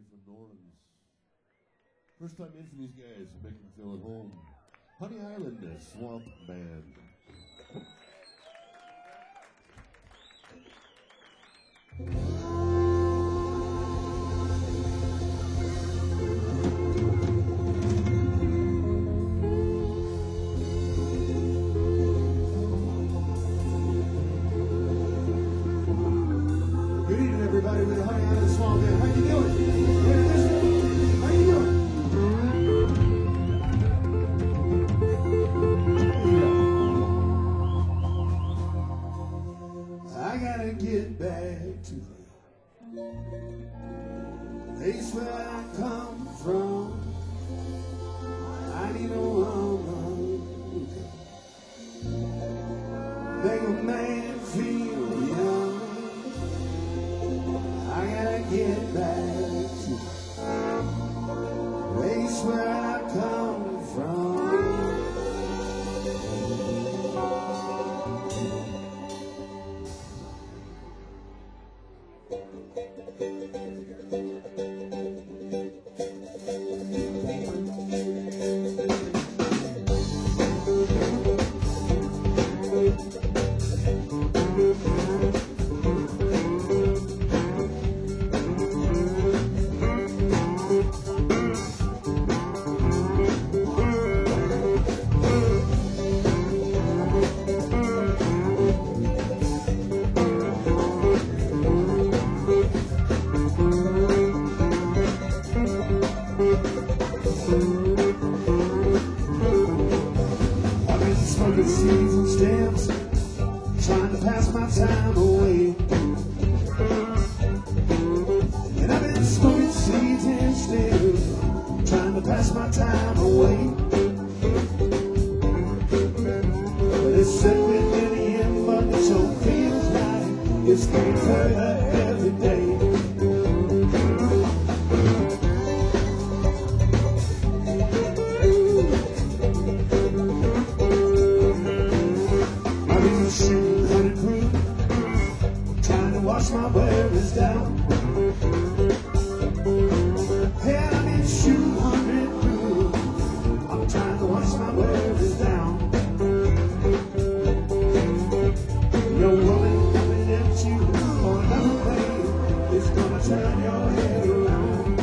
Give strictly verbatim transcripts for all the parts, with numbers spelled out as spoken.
from New Orleans. First time in for these guys, so make them feel at home. Honey Island, uh, Swamp Band. Good evening, everybody, with the Honey Island Swamp Band. How you doing? How you doing? I gotta get back to the place where I come from. I need a woman make a man feel young. I gotta get back to the place where I come from. I've been smoking seeds and stems, trying to pass my time away. And I've been smoking seeds and stems, trying to pass my time away. But it's set within the end, but it so feels like it's getting further every day. Shooting hundred proof, trying to wash my worries down. Hey, I've been shooting hundred proof, I'm trying to wash my worries down. Your woman coming at you on another way is gonna turn your head around.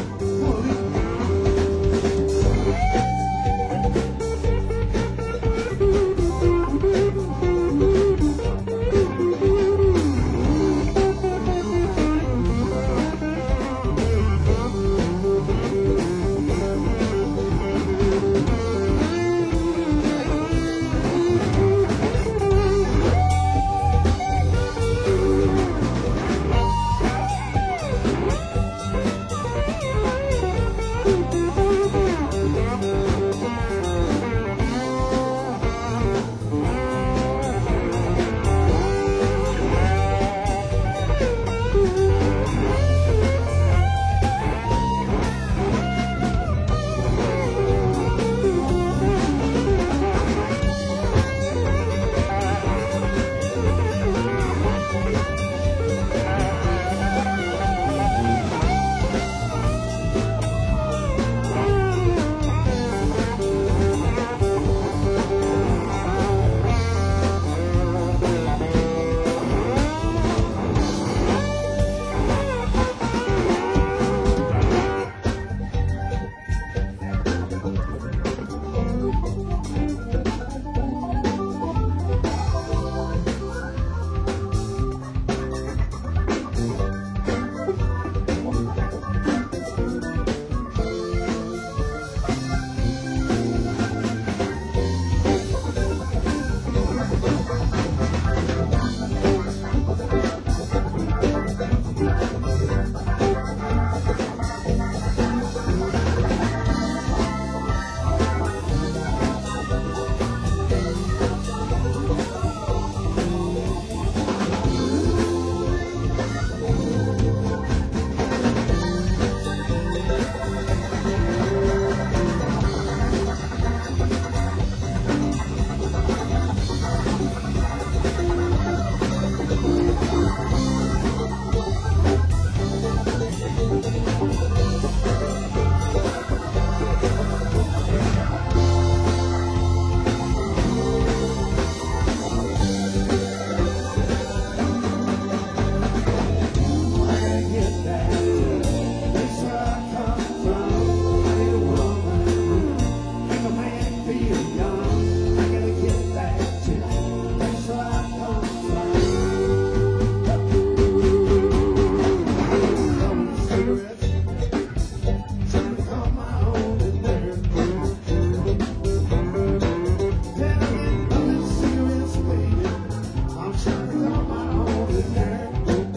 get back to place where I come from. Honey, woman, make a man feel young. I gotta get back to place where I come from. Rolling cigarettes, trying to calm my own nerve. Then again, rolling cigarettes, baby, I'm trying to calm my own nerve.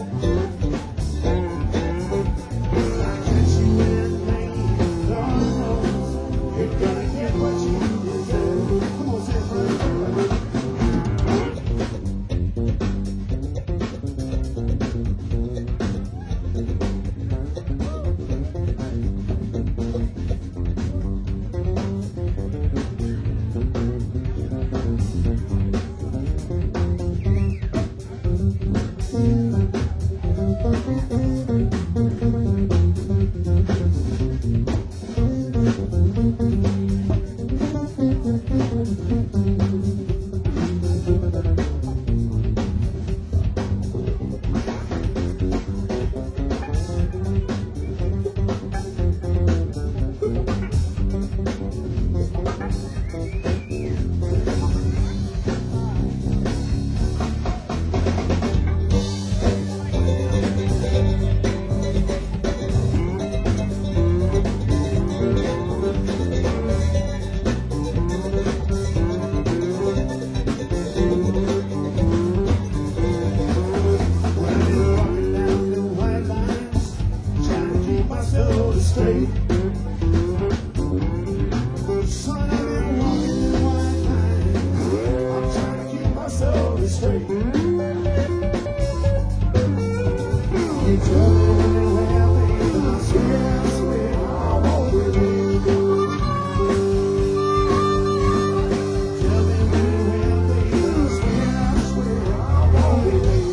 Straight. Son, I've been walking in white lines. I'm trying to keep myself straight. You told me well, baby, I swear, I swear, I won't believe you. Tell me well, baby, I swear, I swear, I won't believe you.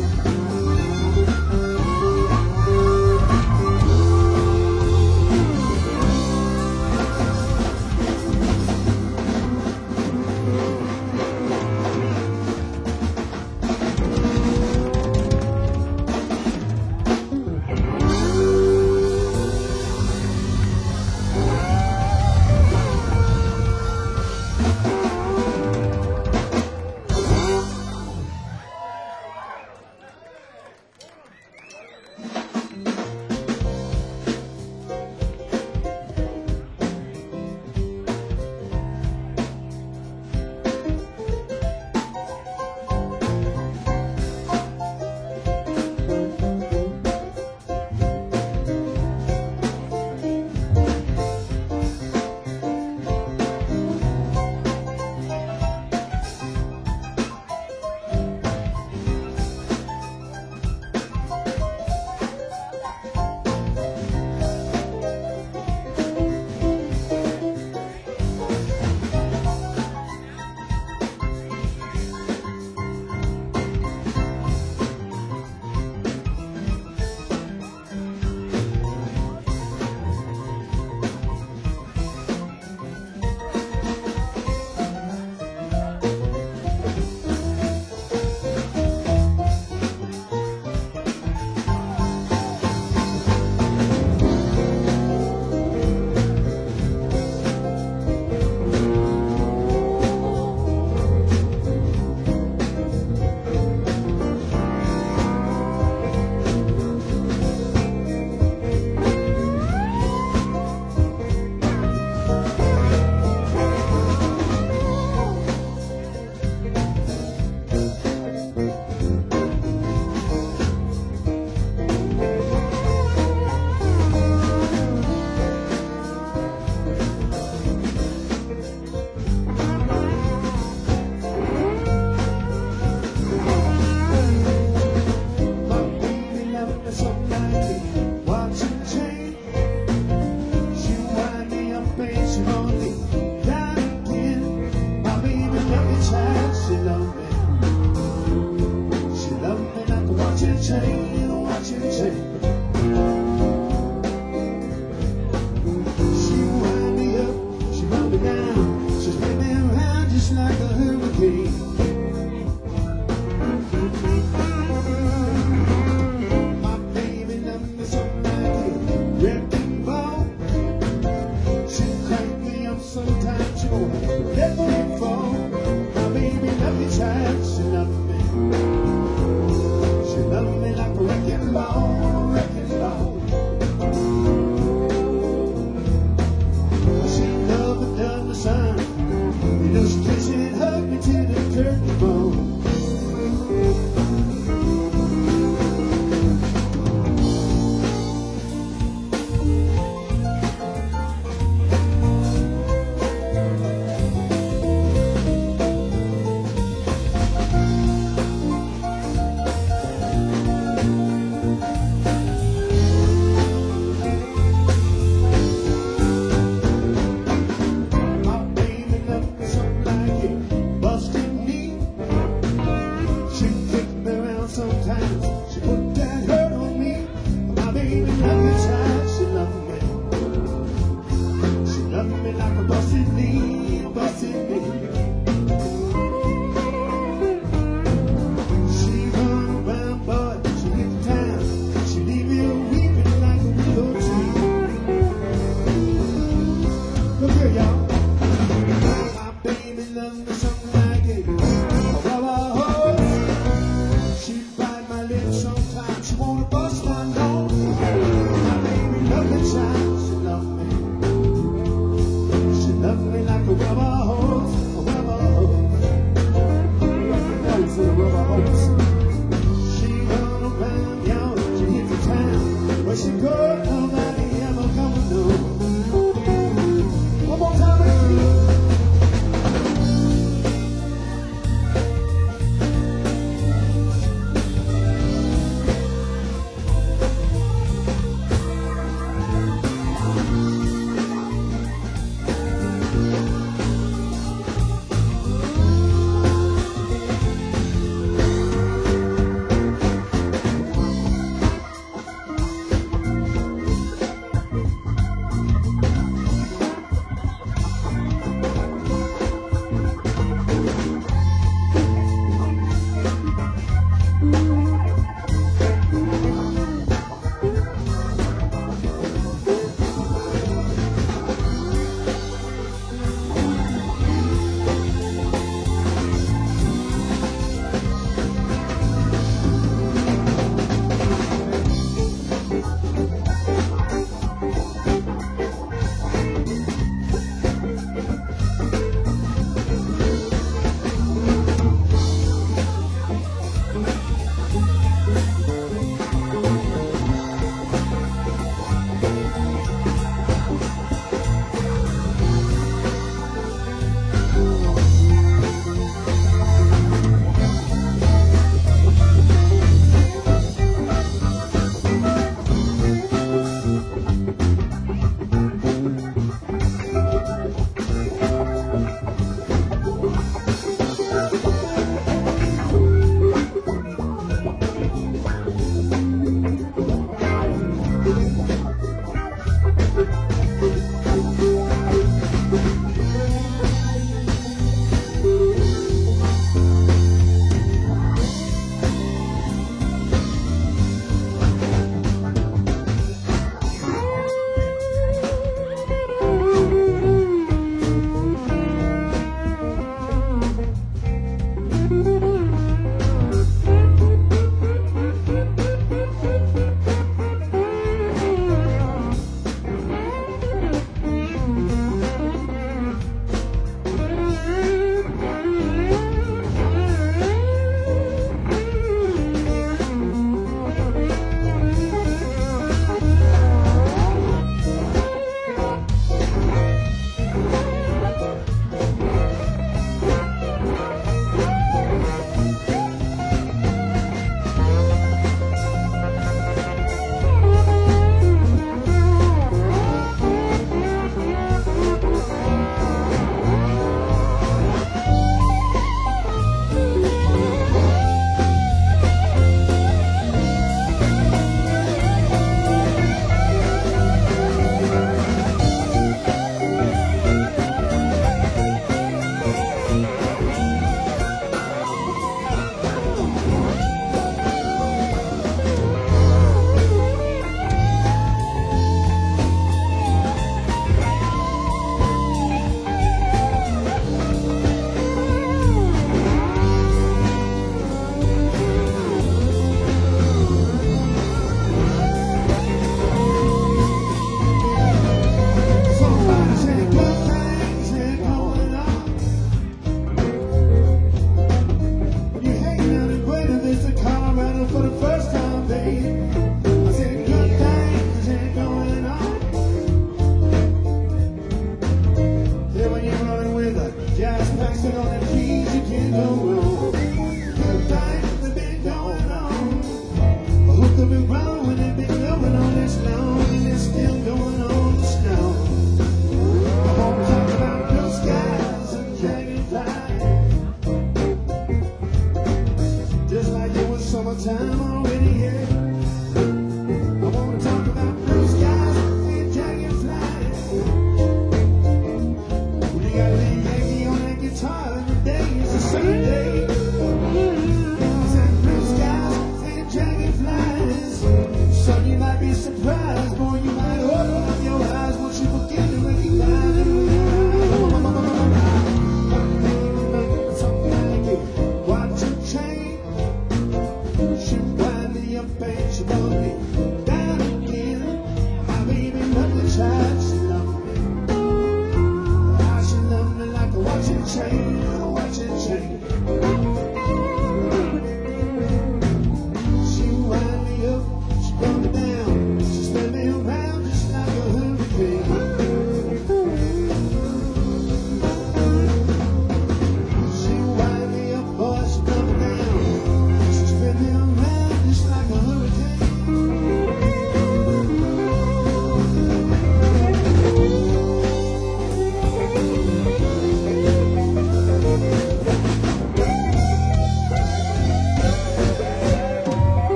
loved me child, she loved me. She loved me like a busted knee, busted knee. She run around, but she hit the town. She leave me weeping like a willow tree. Look here, y'all. My baby loved me something like it. She bite my lips sometimes. She wanna bust my nose. My baby loved me child. She loved me. She loved me like a rubber hose, a rubber hose. That's a rubber hose. She run around, y'all. She hit the town. Where she go, nobody ever come to know. One more time, baby.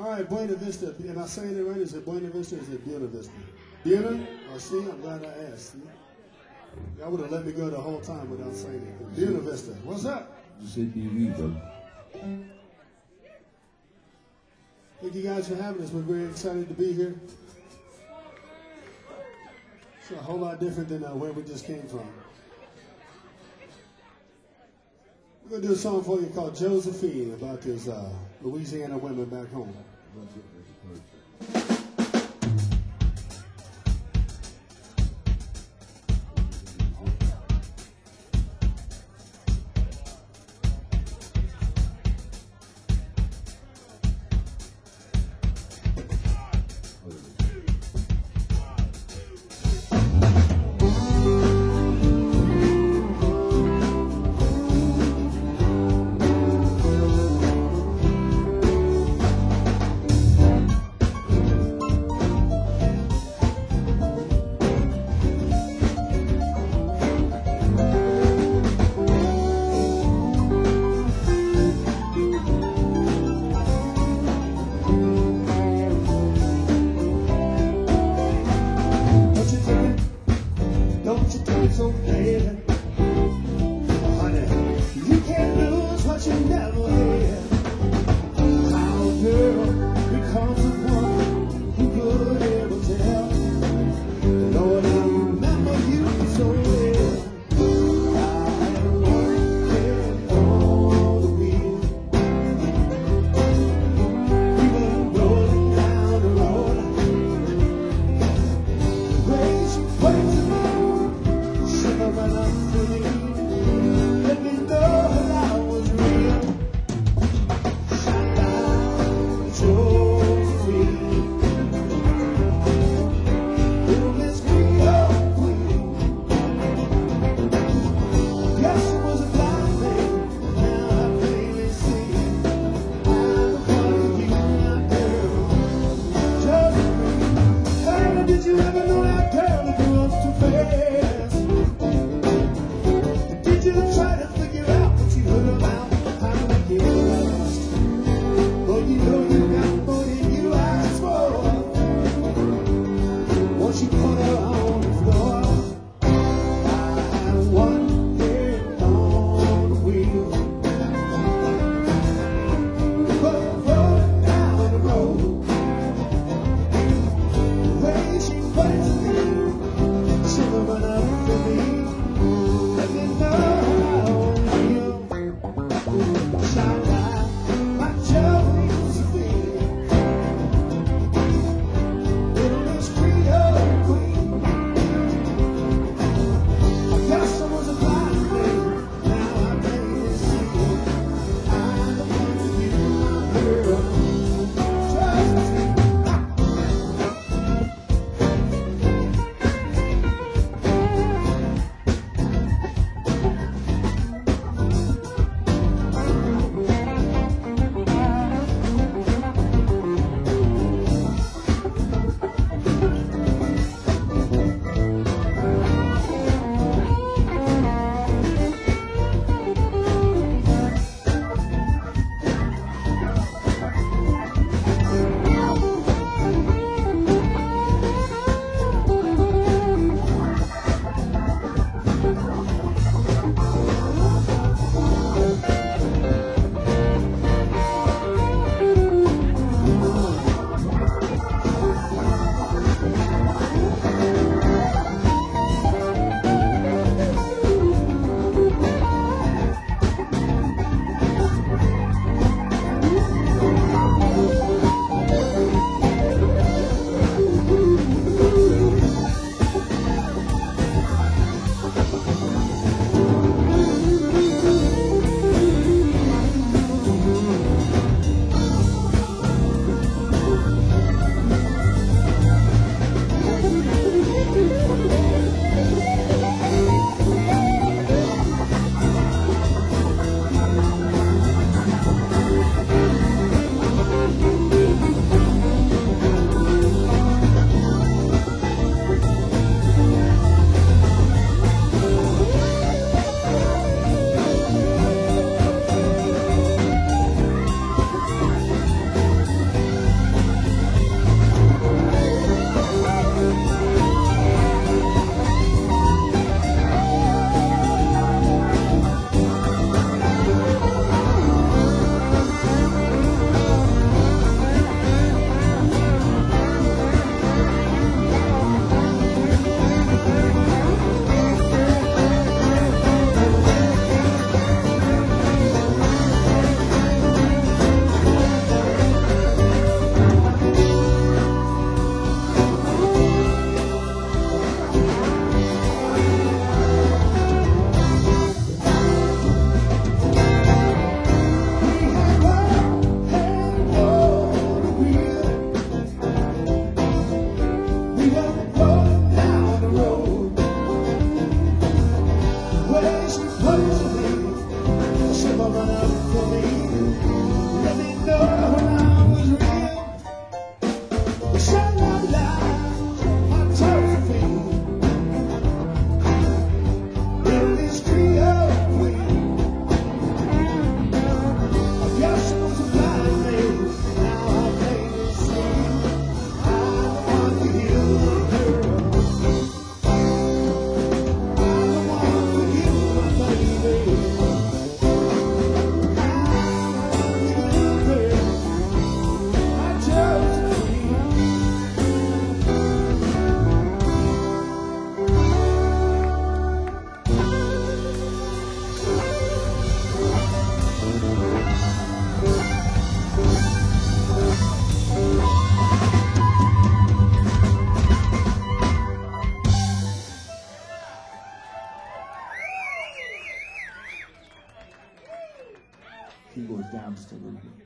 All right, Buena Vista. Am I saying it right? Is it Buena Vista or is it Buena Vista? Buena? Oh, see, I'm glad I asked. See? Y'all would have let me go the whole time without saying it. Buena Vista. What's up? You say B V, bro. Thank you guys for having us. We're very excited to be here. It's a whole lot different than uh, where we just came from. We're going to do a song for you called Josephine about these uh, Louisiana women back home. Key goes down just a little bit.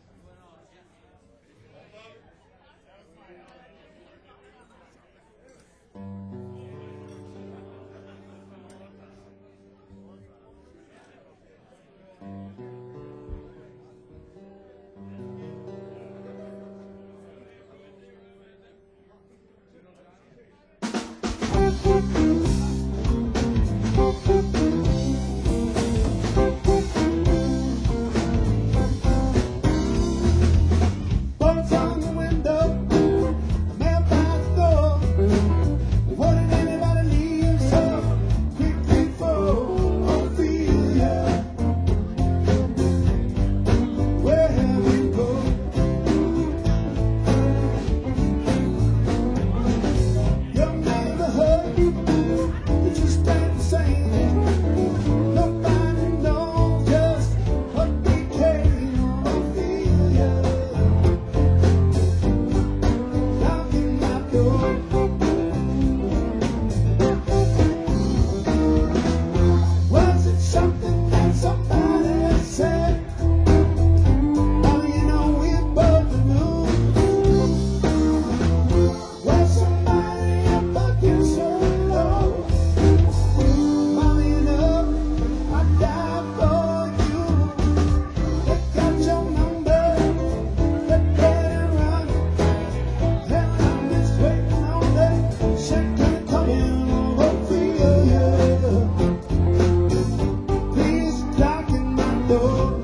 Bugs on the window, mailbox door. What did anybody leave so quickly for? Ophelia, where have you gone? Your neighborhood, it just ain't the same. Nobody knows just what became of Ophelia. Knocking my door. Was it something that somebody said? Oh, you know we both knew. Was somebody up against so low? Oh, you know I'd die for you. They got your number, they better run. Hell, I'm just waiting on that second coming of Ophelia. Please knock in my door.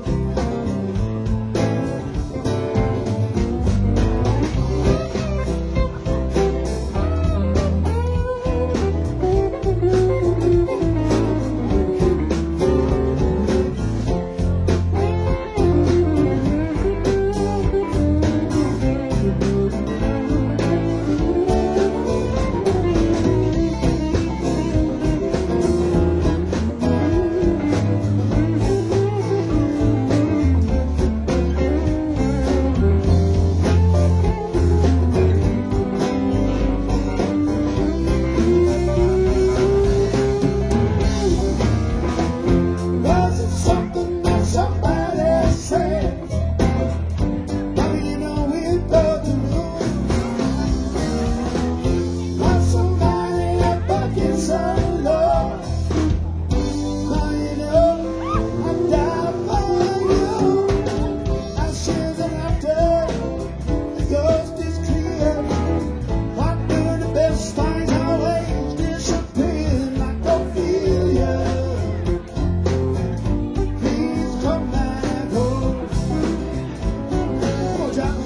Was it something that somebody said? Oh, you know we both knew. Was somebody up against so low? Oh, you know I'd die for you. Ashes and after, the ghost is clear. Why do the best things always disappear like Ophelia? Please come back home. Come on, John.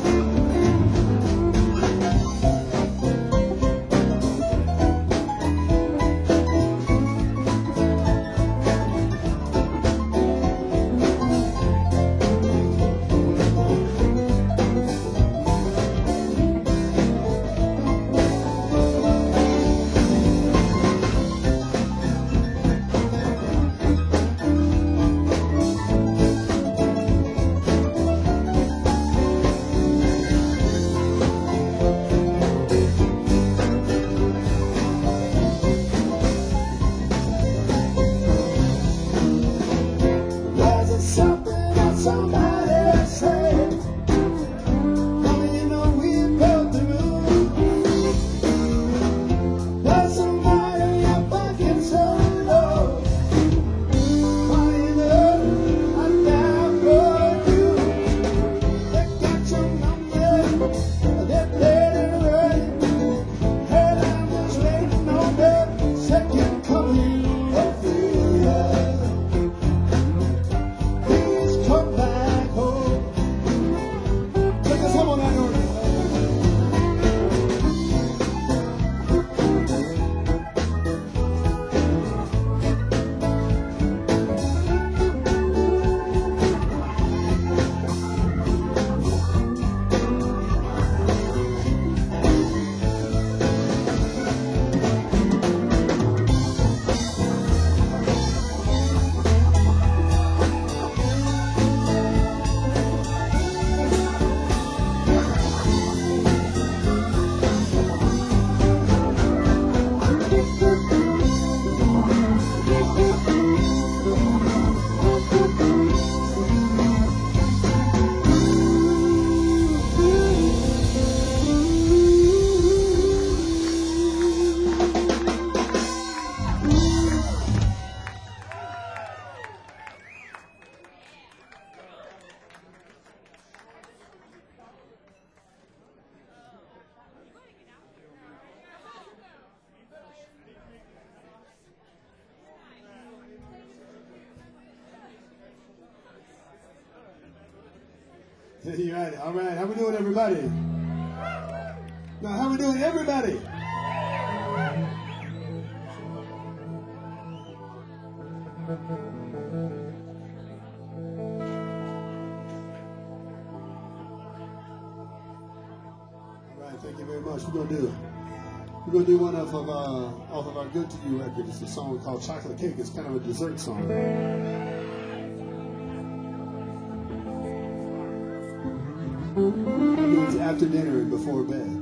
Was it something that somebody said? Oh, you know we both knew. Was somebody up against so low? Oh, you know I'd die for you. They got your number, they let it run. Hell, I'm just waiting on that second coming of Ophelia. Please come back home. Take us home on that note. You got it. All right. How we doing, everybody? Now, how we doing, everybody? All right. Thank you very much. We're gonna do. We're gonna do one off of uh, off of our Good to You record. It's a song called Chocolate Cake. It's kind of a dessert song. It means after dinner and before bed.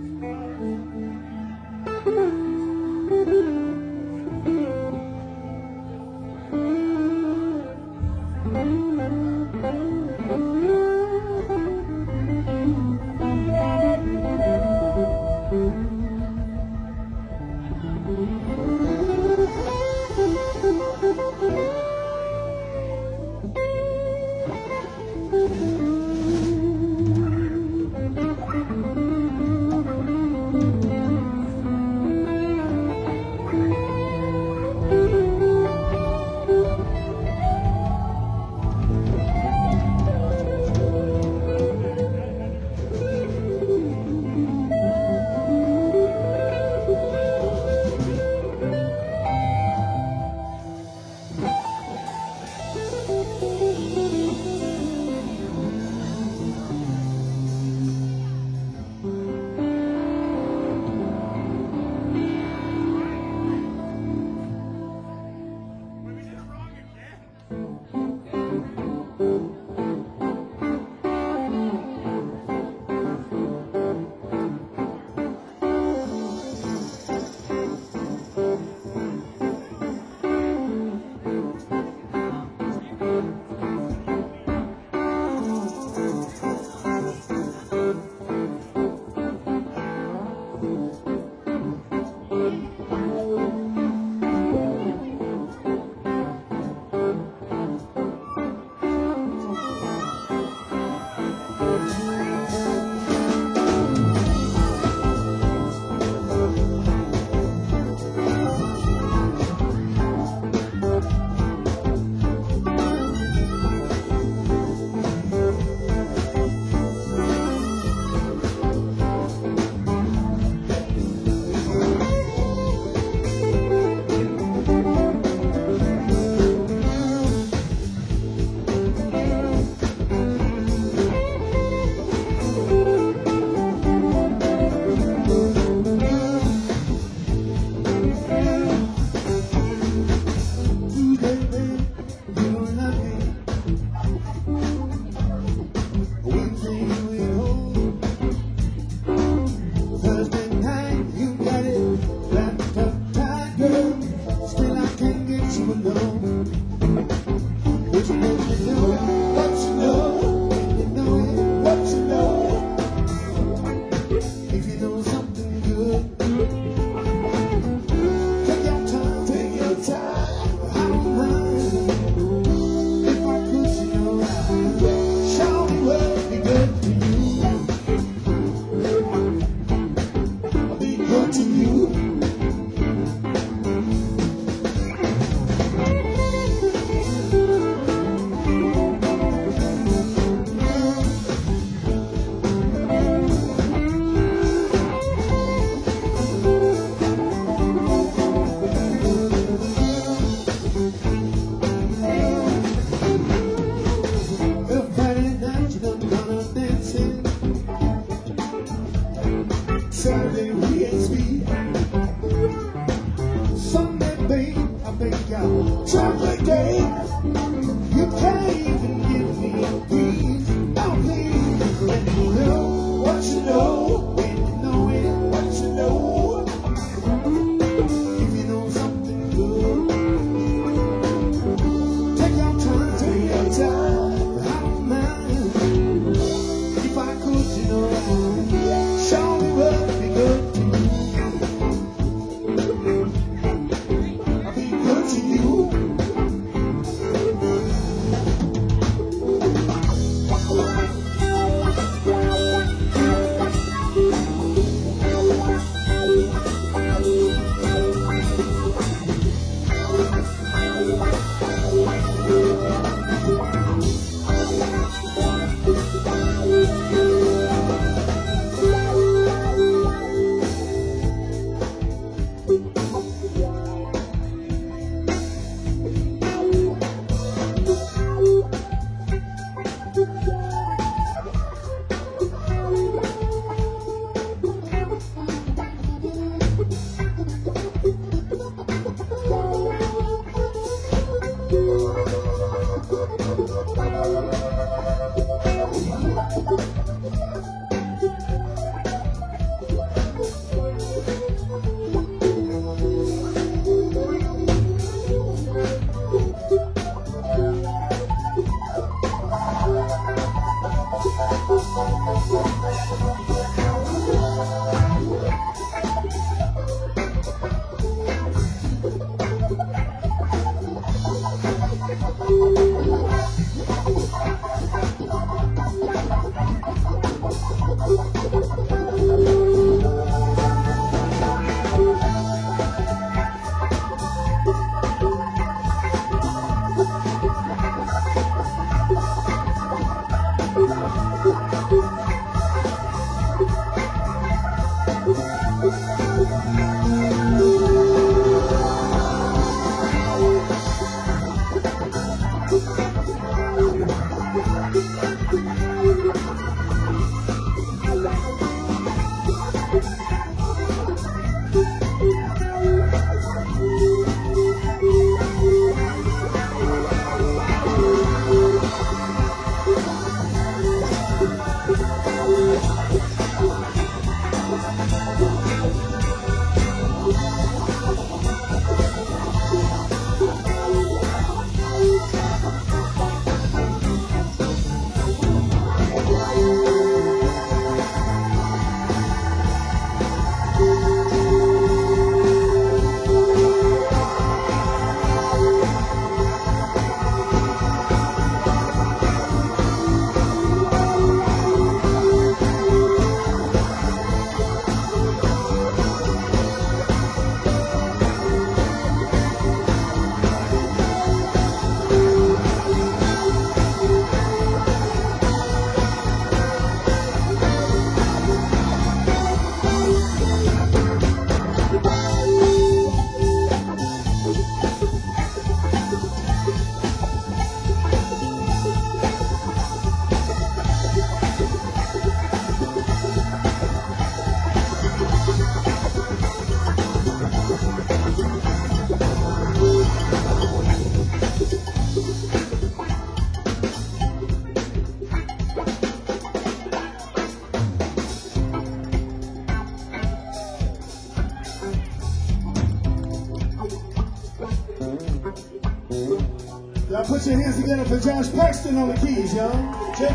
Y'all put your hands together for Josh Paxton on the keys, y'all. J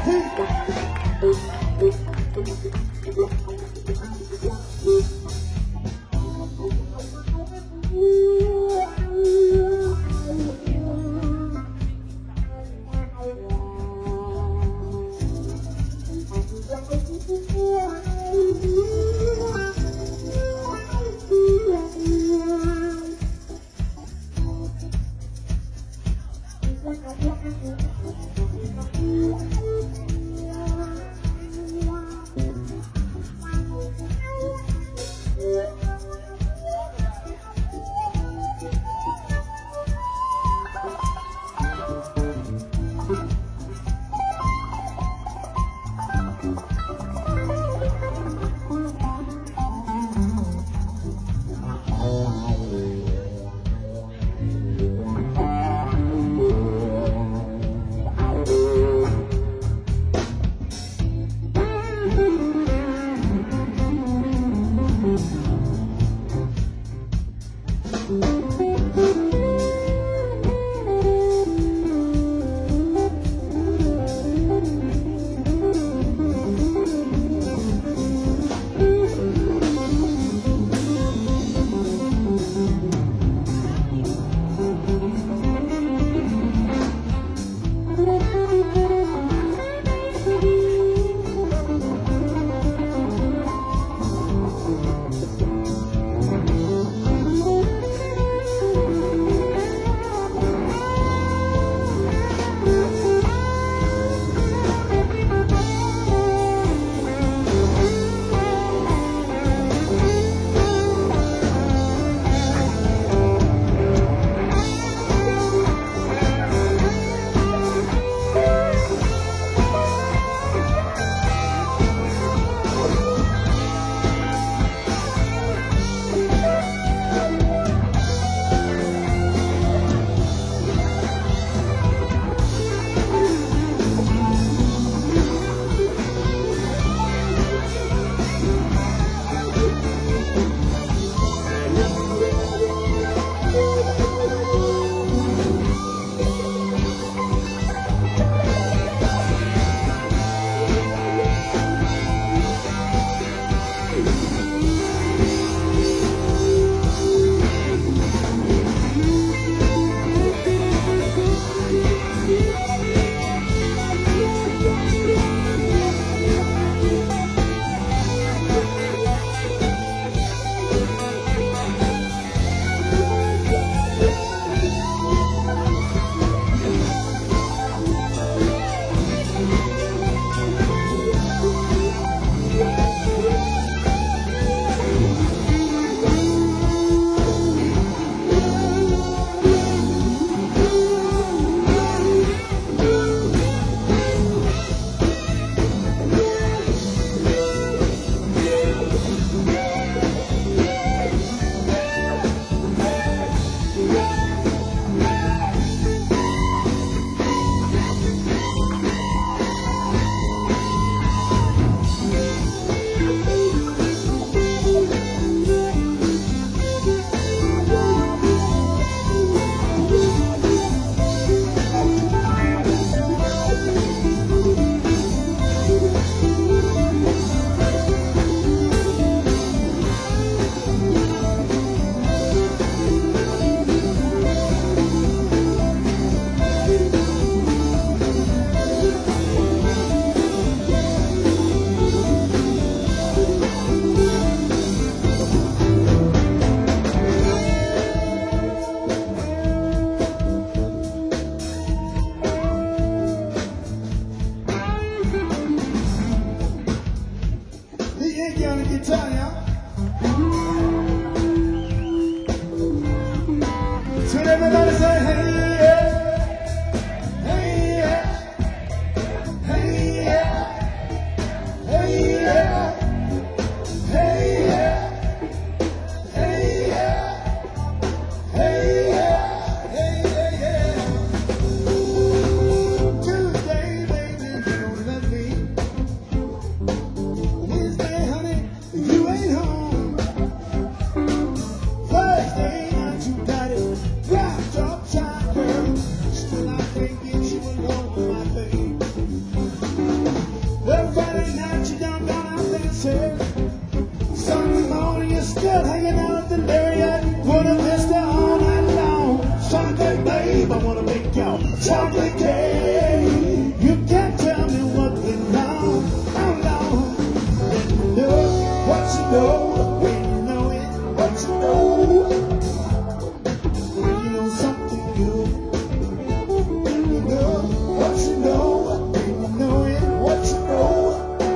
chocolate cake. You can't tell me what went wrong. How long? Let me know what you know when you know it. What you know when you know something good. Let me know what you know when you know it. What you know.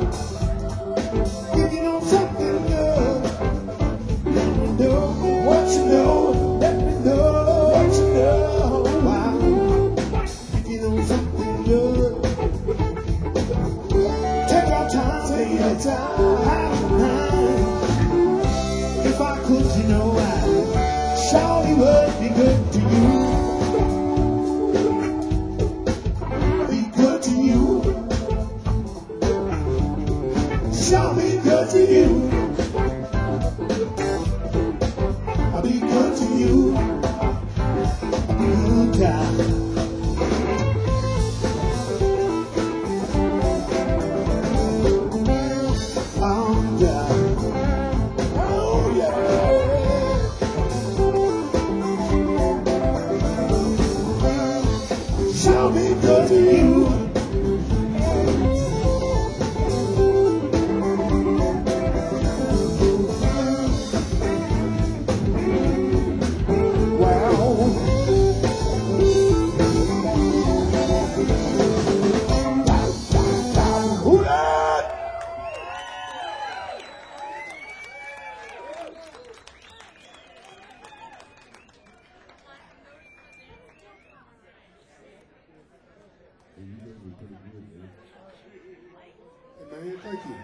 If you know something good, let me know what you know. Let me know what you know. Wow. If you know something good, take our time, take our time. If I could, you know, I surely would be good to you. Be good to you. Shall be good to you. I'll be good to you. Good time. Oh yeah. Oh yeah. Shall be good to you. Man, thank you.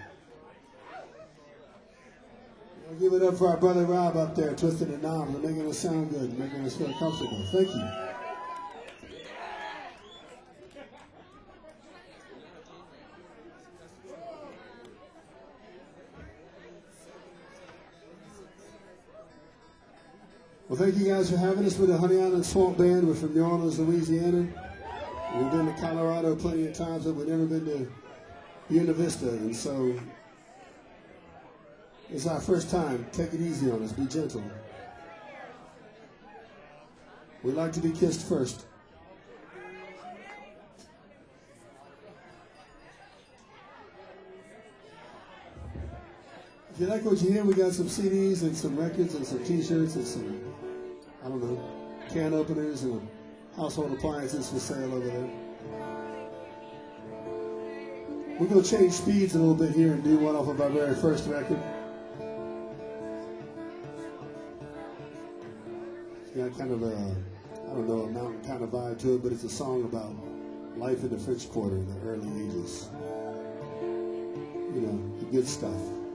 I'll give it up for our brother Rob up there, twisting the knobs and making us sound good, and making us feel comfortable. Thank you. Well, thank you guys for having us with the Honey Island Swamp Band. We're from New Orleans, Louisiana. We've been to Colorado plenty of times, but we've never been to Buena Vista, and so it's our first time. Take it easy on us. Be gentle. We like to be kissed first. If you like what you hear, we got some C Ds and some records and some T-shirts and some, I don't know, can openers and household appliances for sale over there. We're going to change speeds a little bit here and do one off of our very first record. It's got kind of a, I don't know, a mountain kind of vibe to it, but it's a song about life in the French Quarter in the early ages. You know, the good stuff.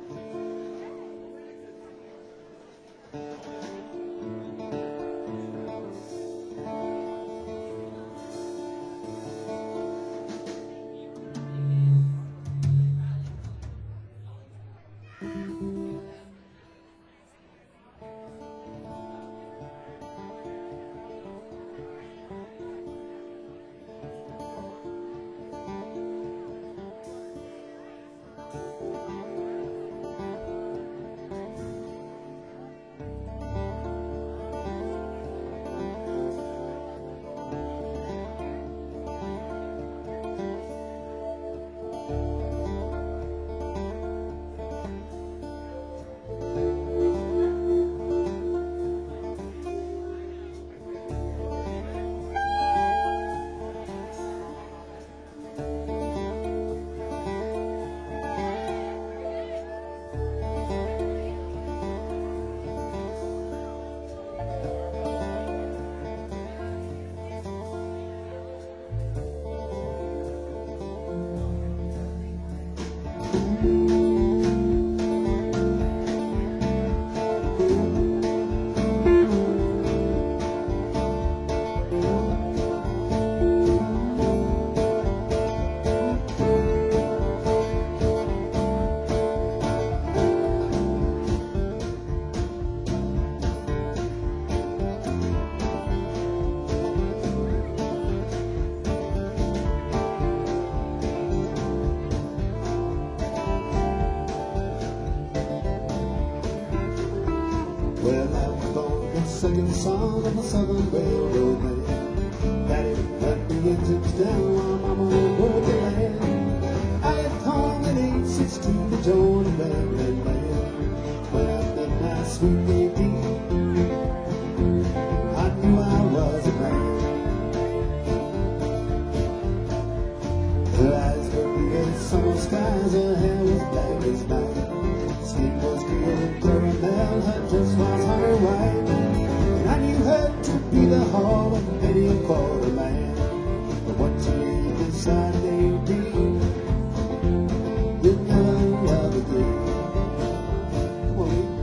Well, I was born the second son of a southern railroad man. Daddy had me engines down while Mama worked the land. I left home at age sixteen to join the Maryland band. When I met my sweet baby, I knew I was a man. Her eyes were blue as summer skies, her hair was black as night. Skin was green caramel, her dress was honey white. And I knew her to be the heart of many a quarter man. But once you leave beside baby, you'll never love again. Come on, Lee.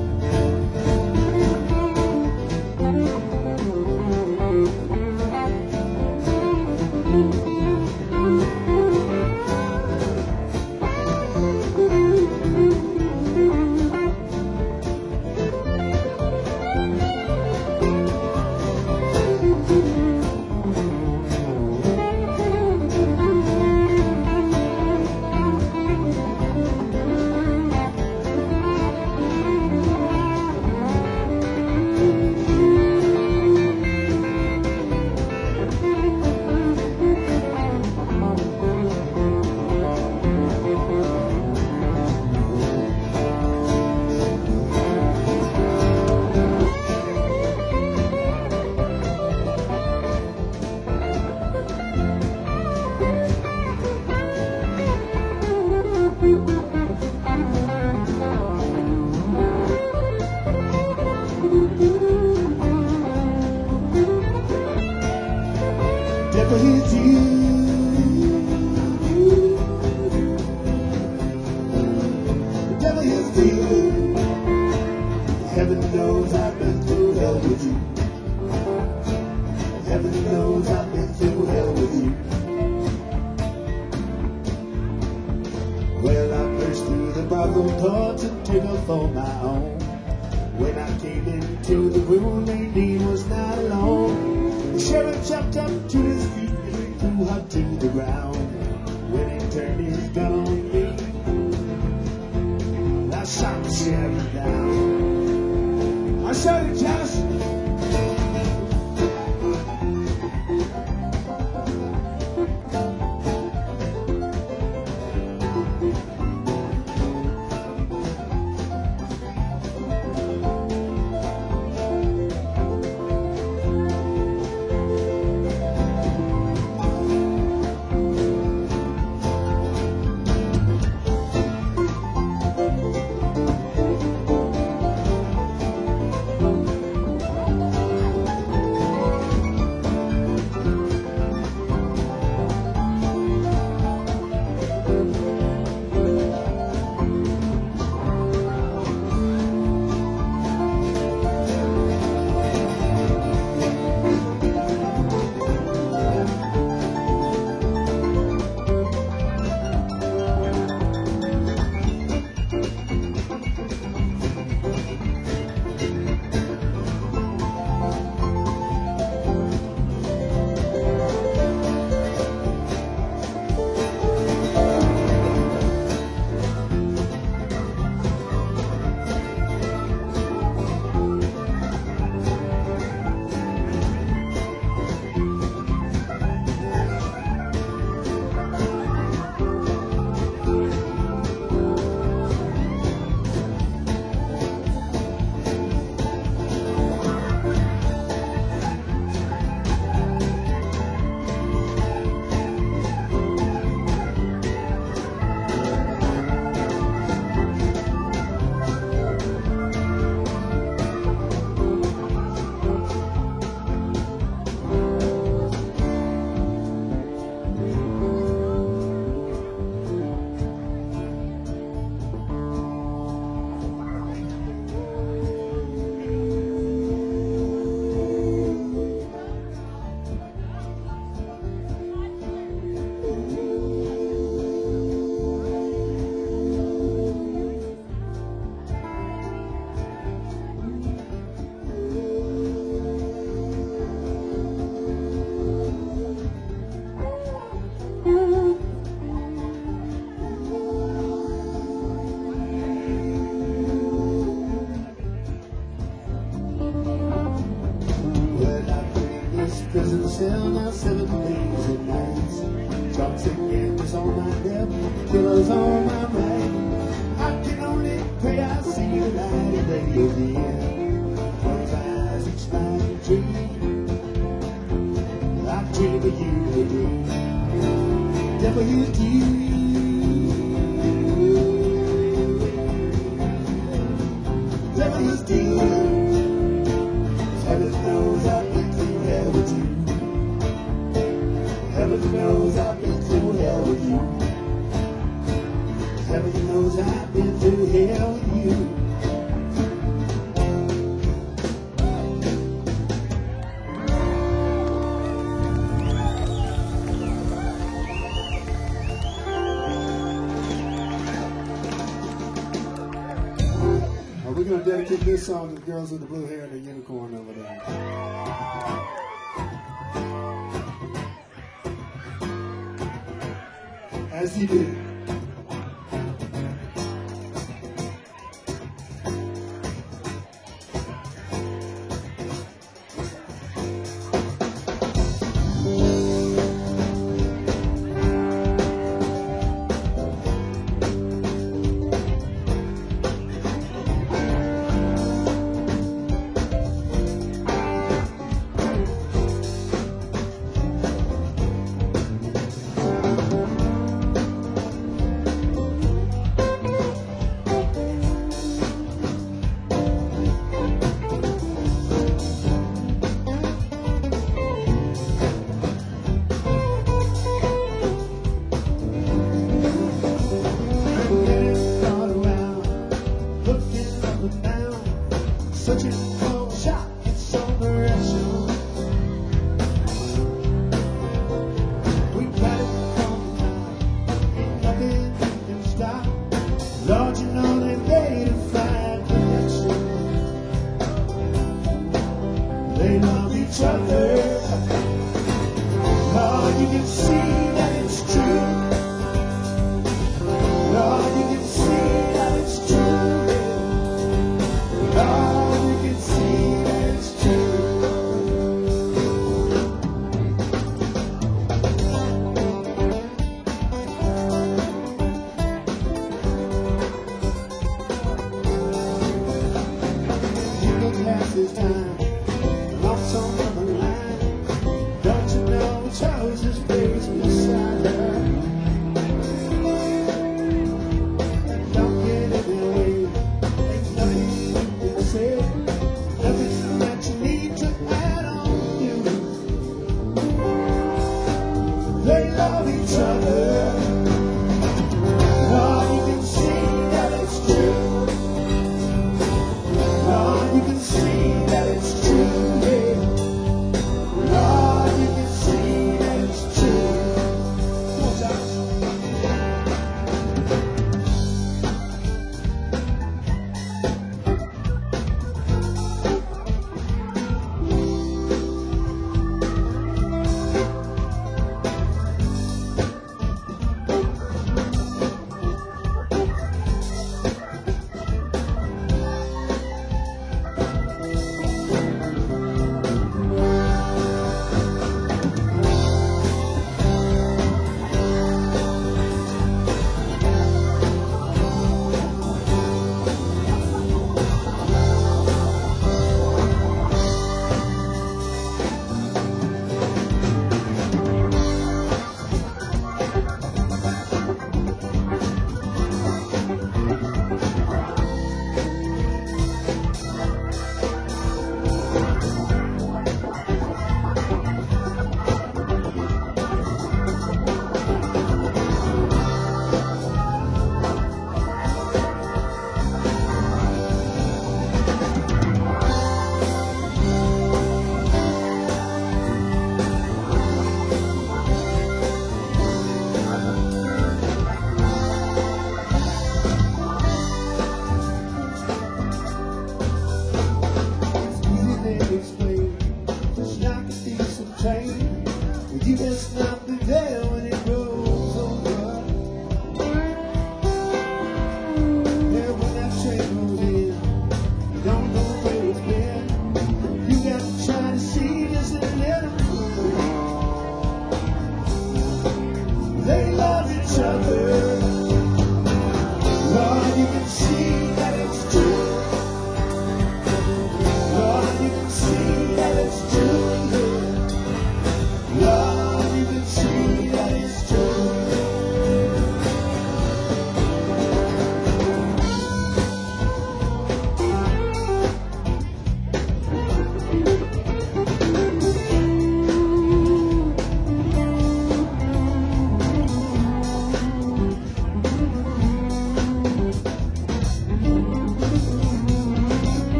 Devil is you. The devil is you. Heaven knows I've been through hell with you. Heaven knows I've been through hell with you. Well, I burst through the brothel door to take her for my own. When I came into the room, Nadine was not alone. The sheriff jumped up to his feet and he threw her to the ground. When he turned his gun on me, I shot the sheriff down. I shouted, Josh. Prison cell, now seven days pillows on my mind. I can only pray I see the light of day again. Close eyes, it's like a dream. I dream of you today. W D. W D. Heaven knows I've been through hell with you. Heaven knows I've been through hell with you. Heaven knows I've been through hell with you. Uh, we're going to dedicate this song to the girls with the blue hair and the unicorn over there. As he did. Searching for a shot in some direction. We got it from the top, ain't nothing can stop. Lord, you know they made a fine connection. They love each other. Lord, you can see that it's true. Lord, you can see that it's true. Lord, his time, lost on the line. Don't you know he chose his place beside her?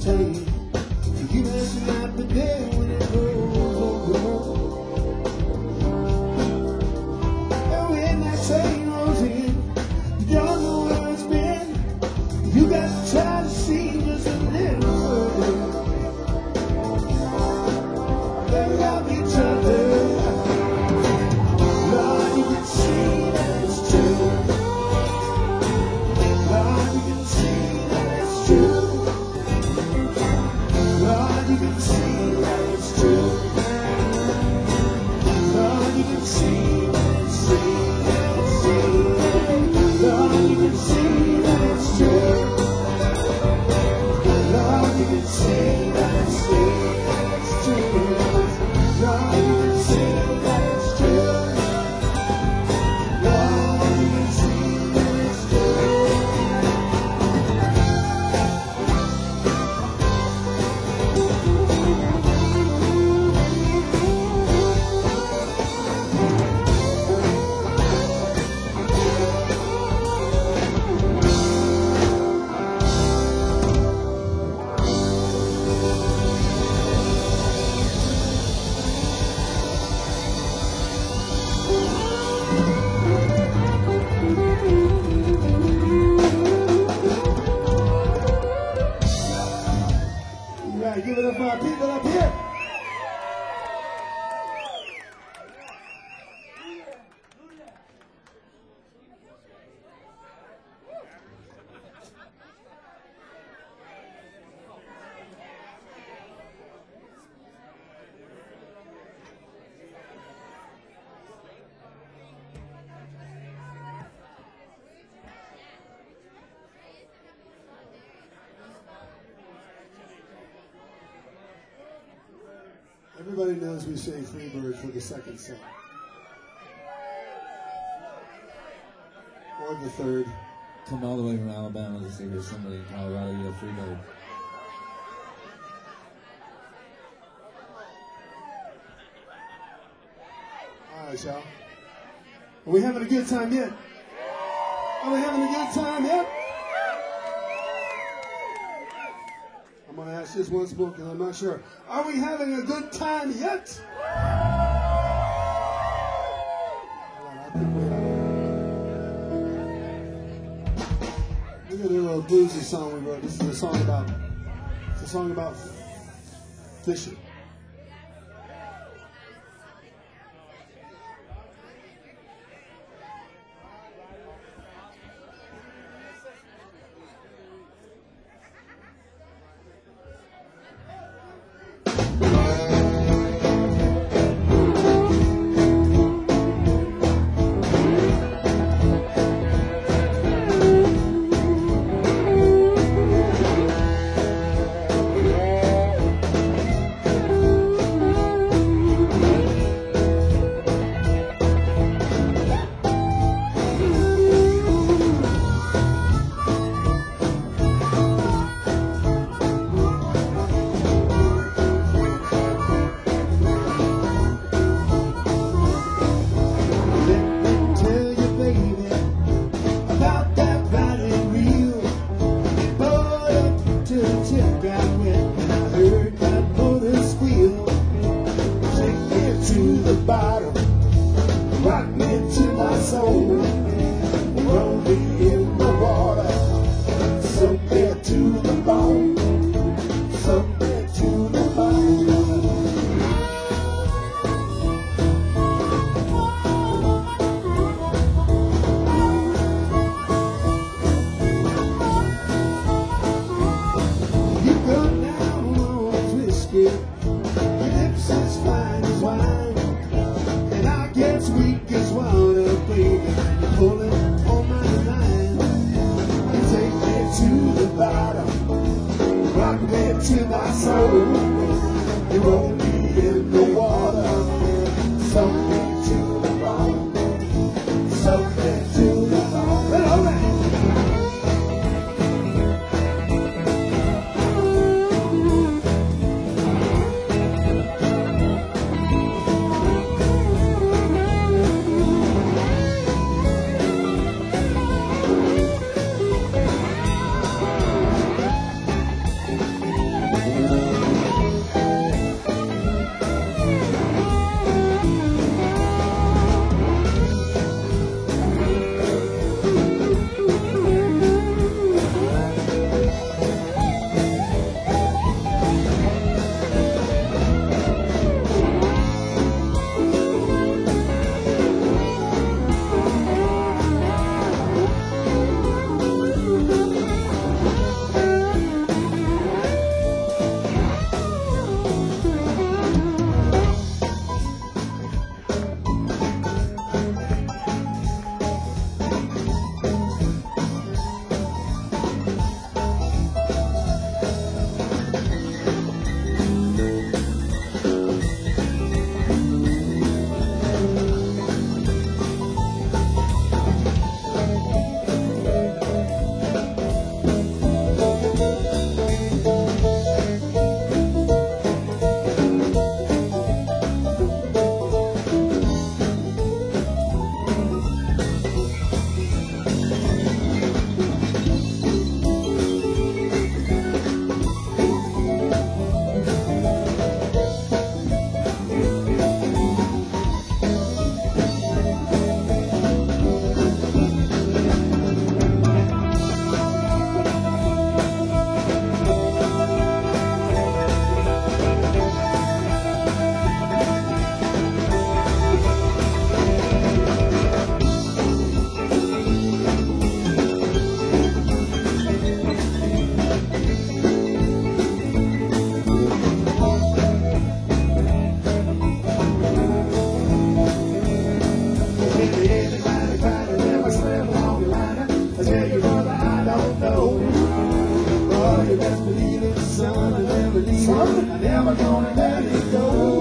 same. So you messing out the day when it rolls over. And when that train rolls in, you don't know where it's been. You got to try to see just a little further. They love each other. Lord, you can see that it's true. Lord, you can see that it's true. Lord, you can see that it's true. Lord, you can see that it's true. Lord, you can see that it's true. Lord, you can see that it's true. It's true. Lord, you can see that it's true. Lord, you can see that it's true. All right, give it up for our people up here. Everybody knows we say Freebird for the second song. Or the third. Come all the way from Alabama to see hear somebody in Colorado yell Freebird. All right, y'all. Are we having a good time yet? Are we having a good time yet? I'm going to ask this once more because I'm not sure. Are we having a good time yet? All right, I think we are. We're going to do a little bluesy song we wrote. This is a song about, it's a song about fishing. I'm never gonna let it go.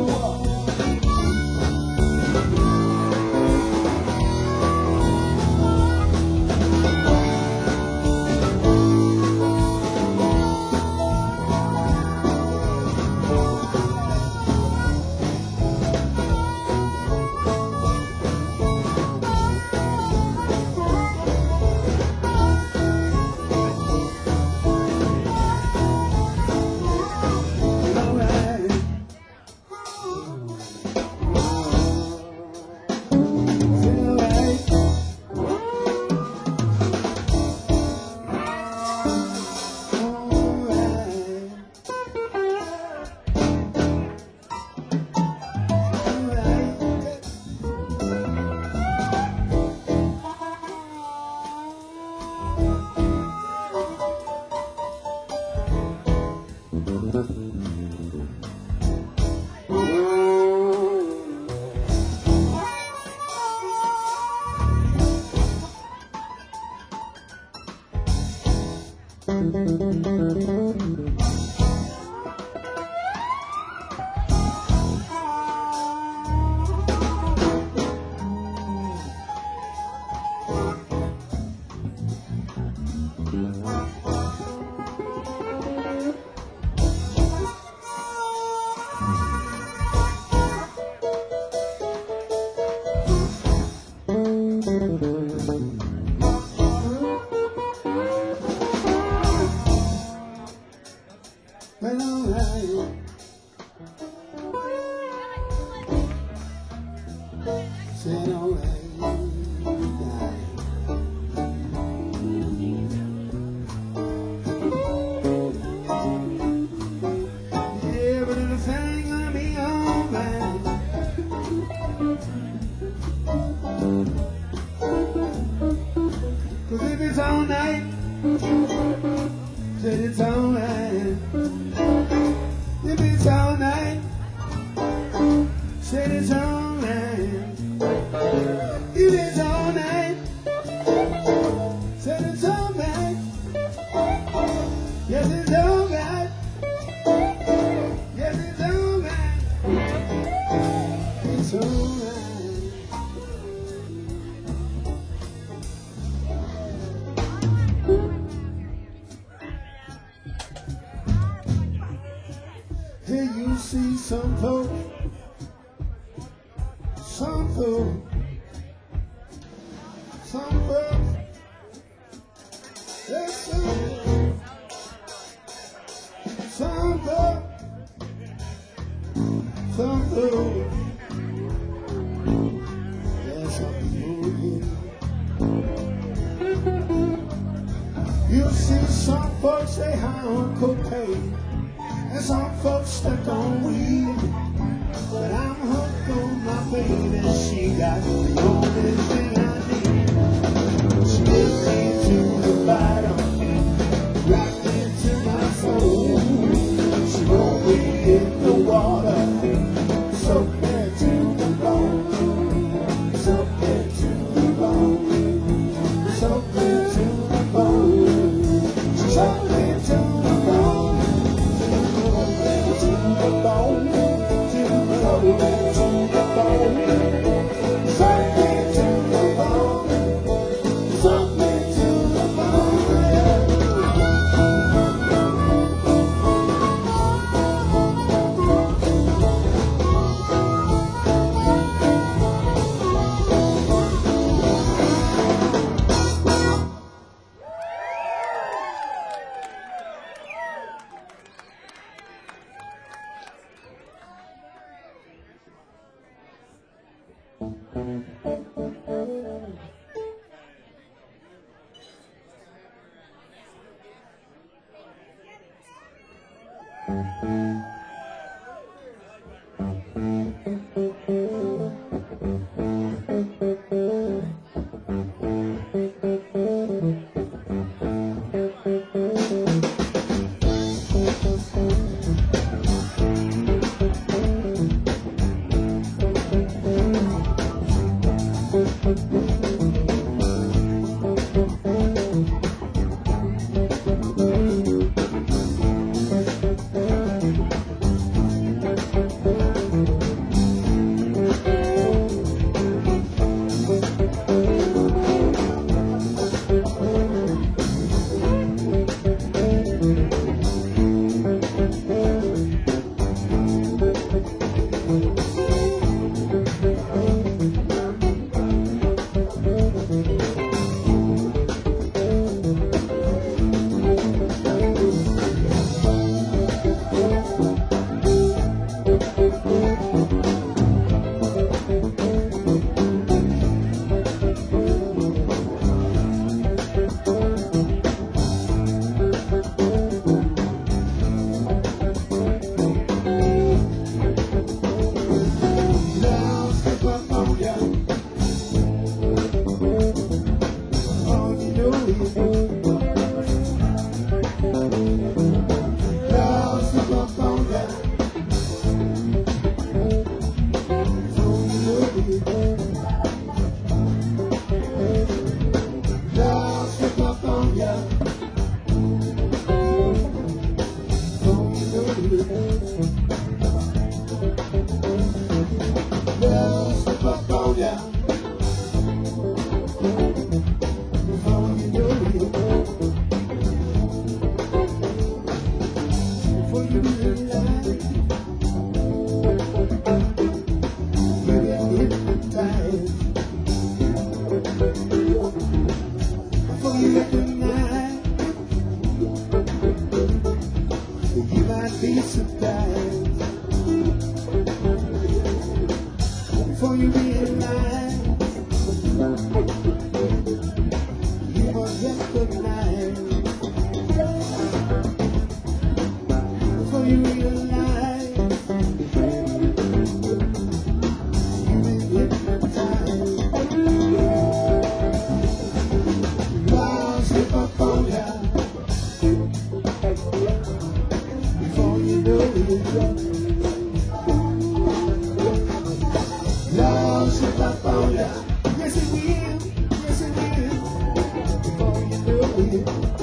Yes, it will. Yes, it will. Before you know it.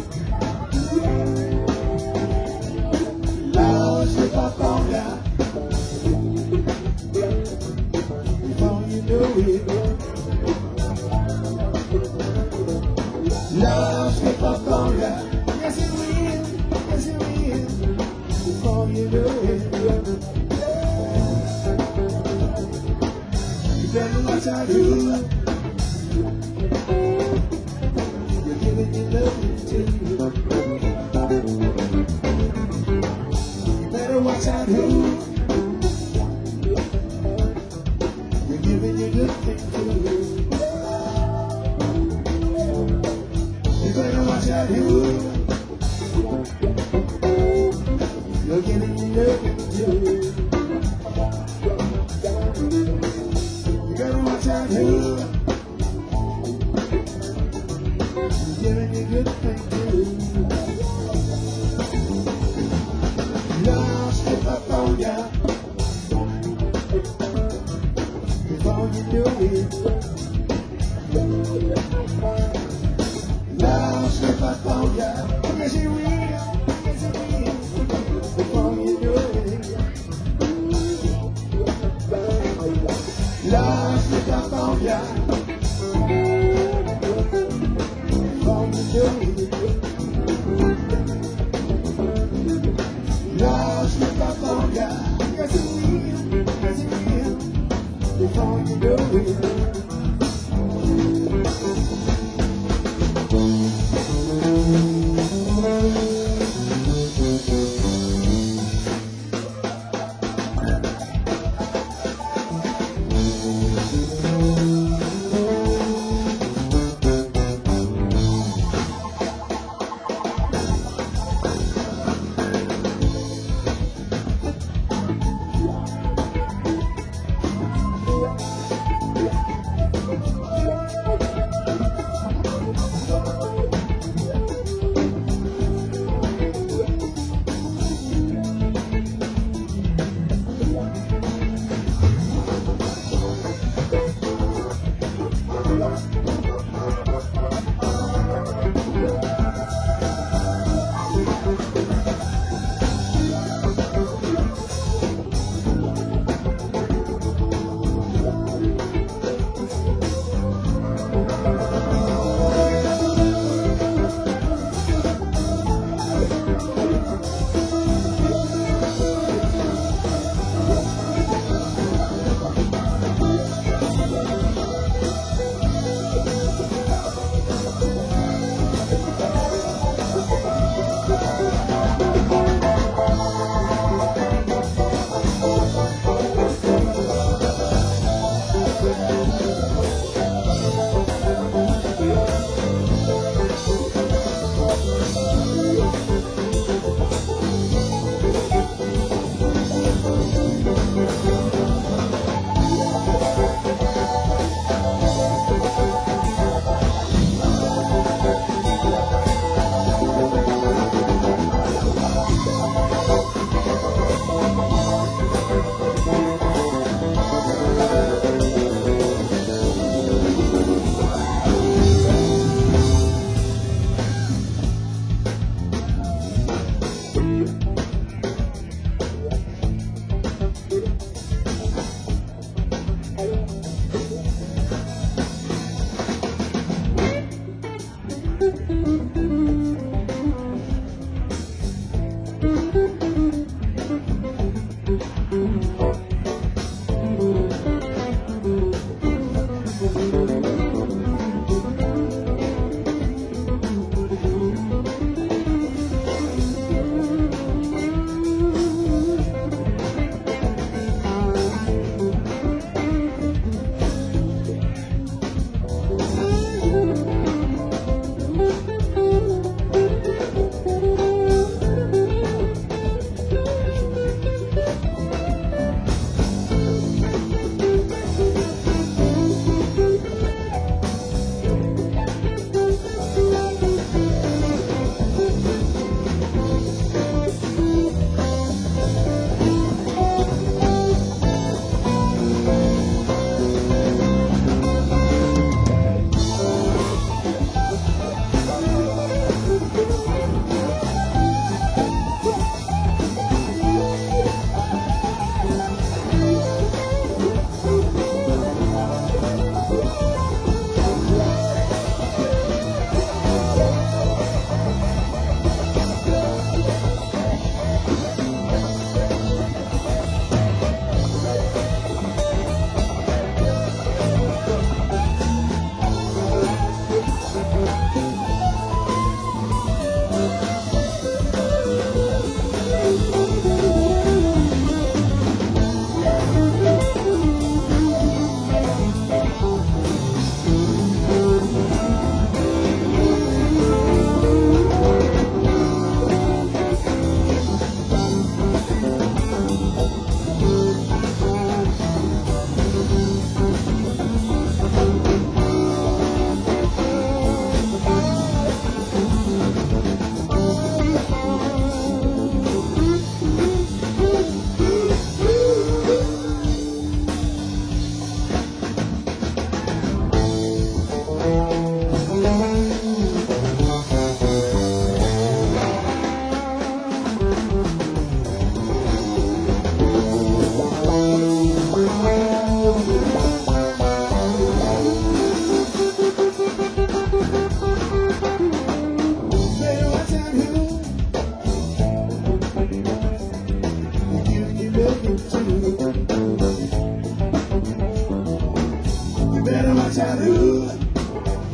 Love slip up on ya. Before you know it. Love slip up on ya. Yes, it will. Yes, it will. Before you know it. You better watch out who you're giving your love to. You better watch out who you're giving your good thing to. You better watch out who you're giving your loving to. You better watch out who you're giving your good thing to. Love slip up on ya before you do it. Love slip up on ya. Yes, it will. Yes, it will. Before you do it. Love slip up on ya. Before you do it. Love slip up on ya. Yes, it will. Yes, it will. Before you do it.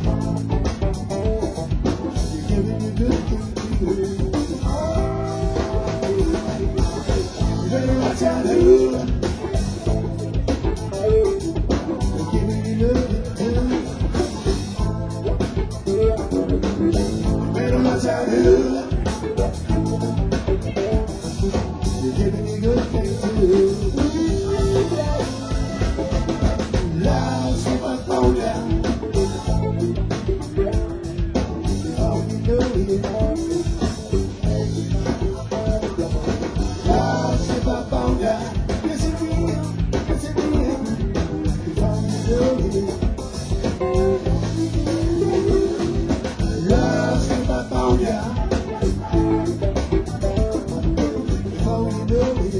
You're giving me good things. You better watch out who. You're giving me good things. You better watch out who. You're giving me good things too. Lies in my phone down. Oh, you know it. Lies in my phone down. Yes, it will. Yes, it will. Oh, you know it. Lies in my phone down. Oh, you know it.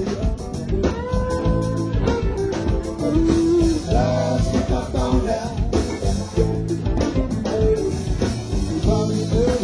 Lies in my phone down. Oh, you know it.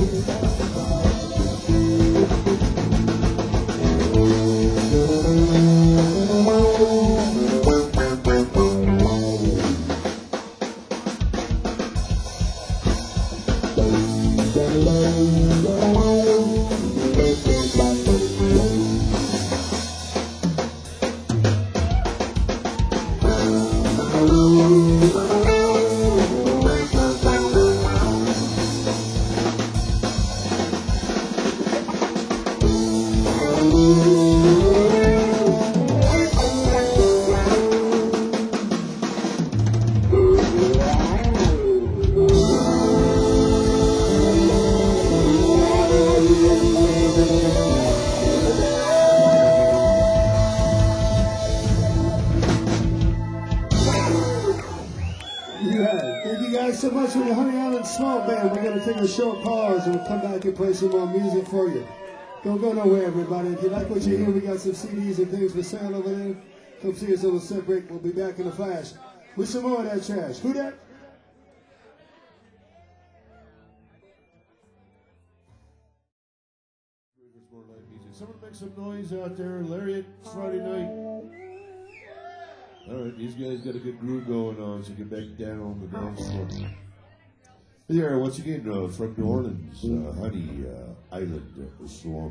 Yeah, thank you guys so much for the Honey Island Small Band. We're going to take a short pause and we'll come back and play some more music for you. Don't go nowhere, everybody. If you like what you hear, we got some C Ds and things for sale over there. Come see us on the set break. We'll be back in a flash with some more of that trash. Who that? More live music. Someone make some noise out there. Lariat, it's Friday night. All right, these guys got a good groove going on, so get back down on the dance floor. Here, once again, uh, from New Orleans, uh, Honey uh, Island uh, Swamp.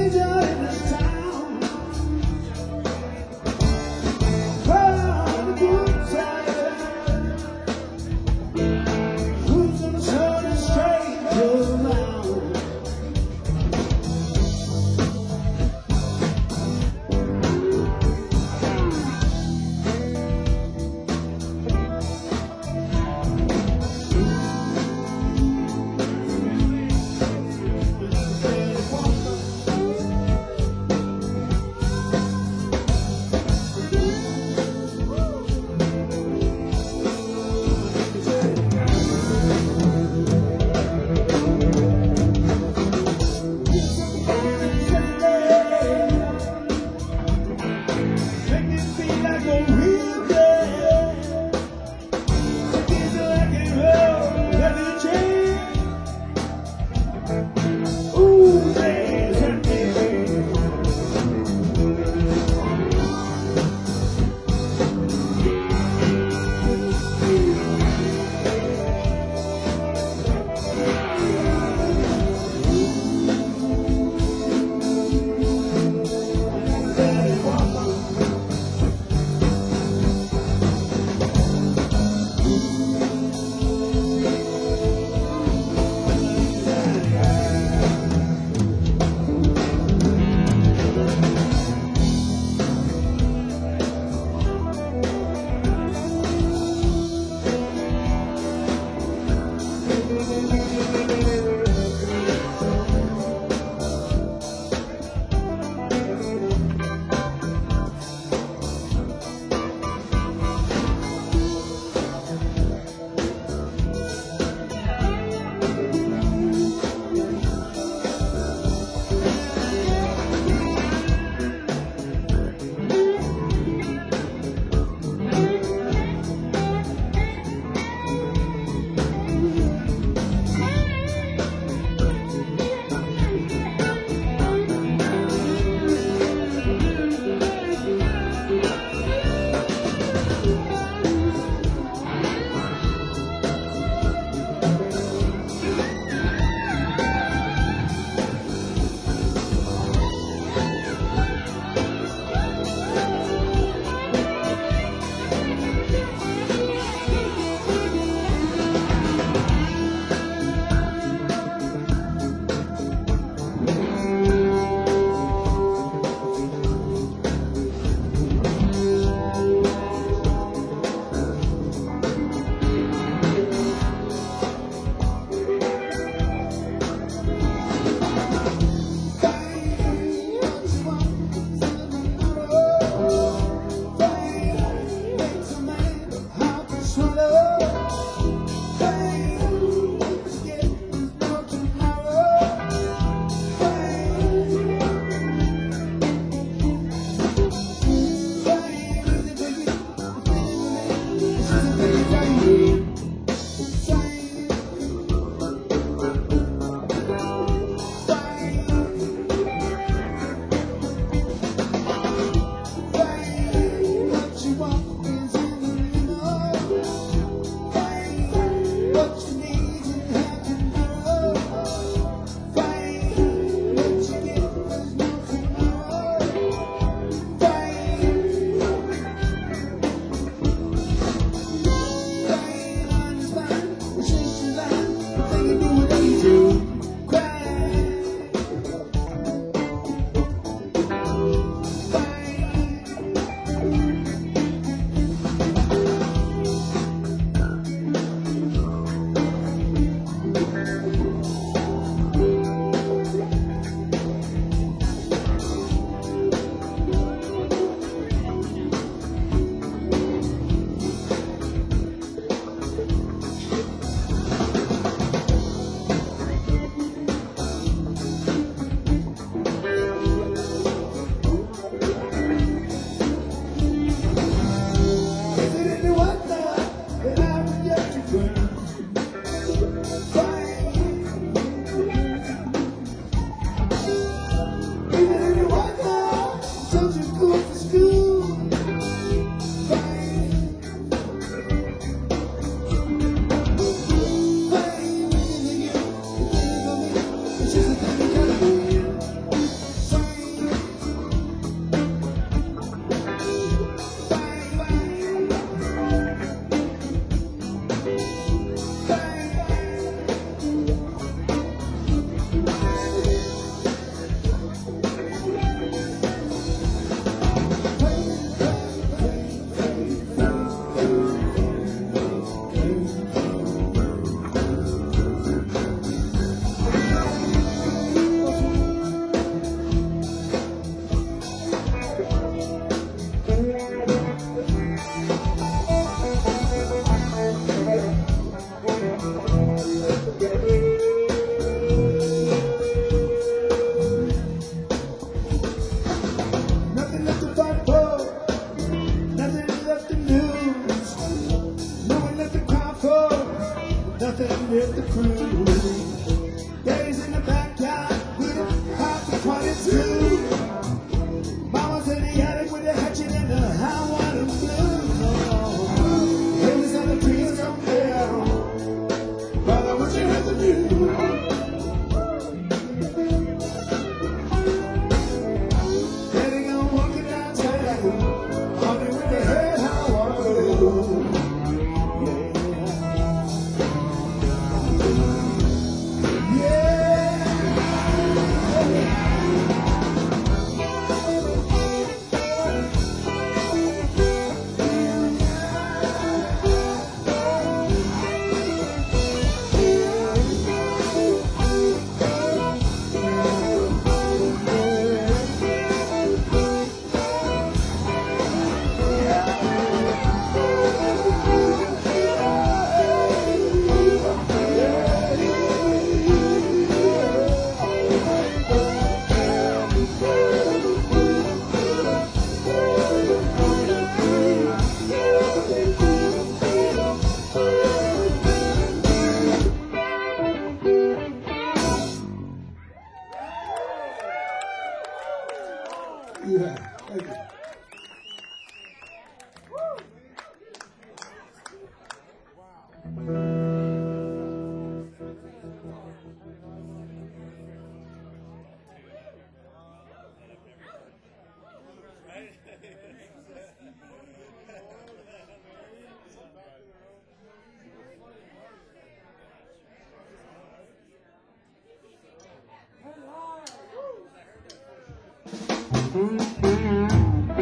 stranger in this town. Proud of good time. Who's gonna show the stranger around? Make me feel like a real girl. Give me like a roll, let me change. Ooh, there's a difference. too. Mama's in the attic with the hatchet and the high water blues. Oh, hills and the trees come down. Brother, what you have to do? Daddy gonna walk it downtown. Honey with the head high water blues. Yeah, thank you. Mm-hmm.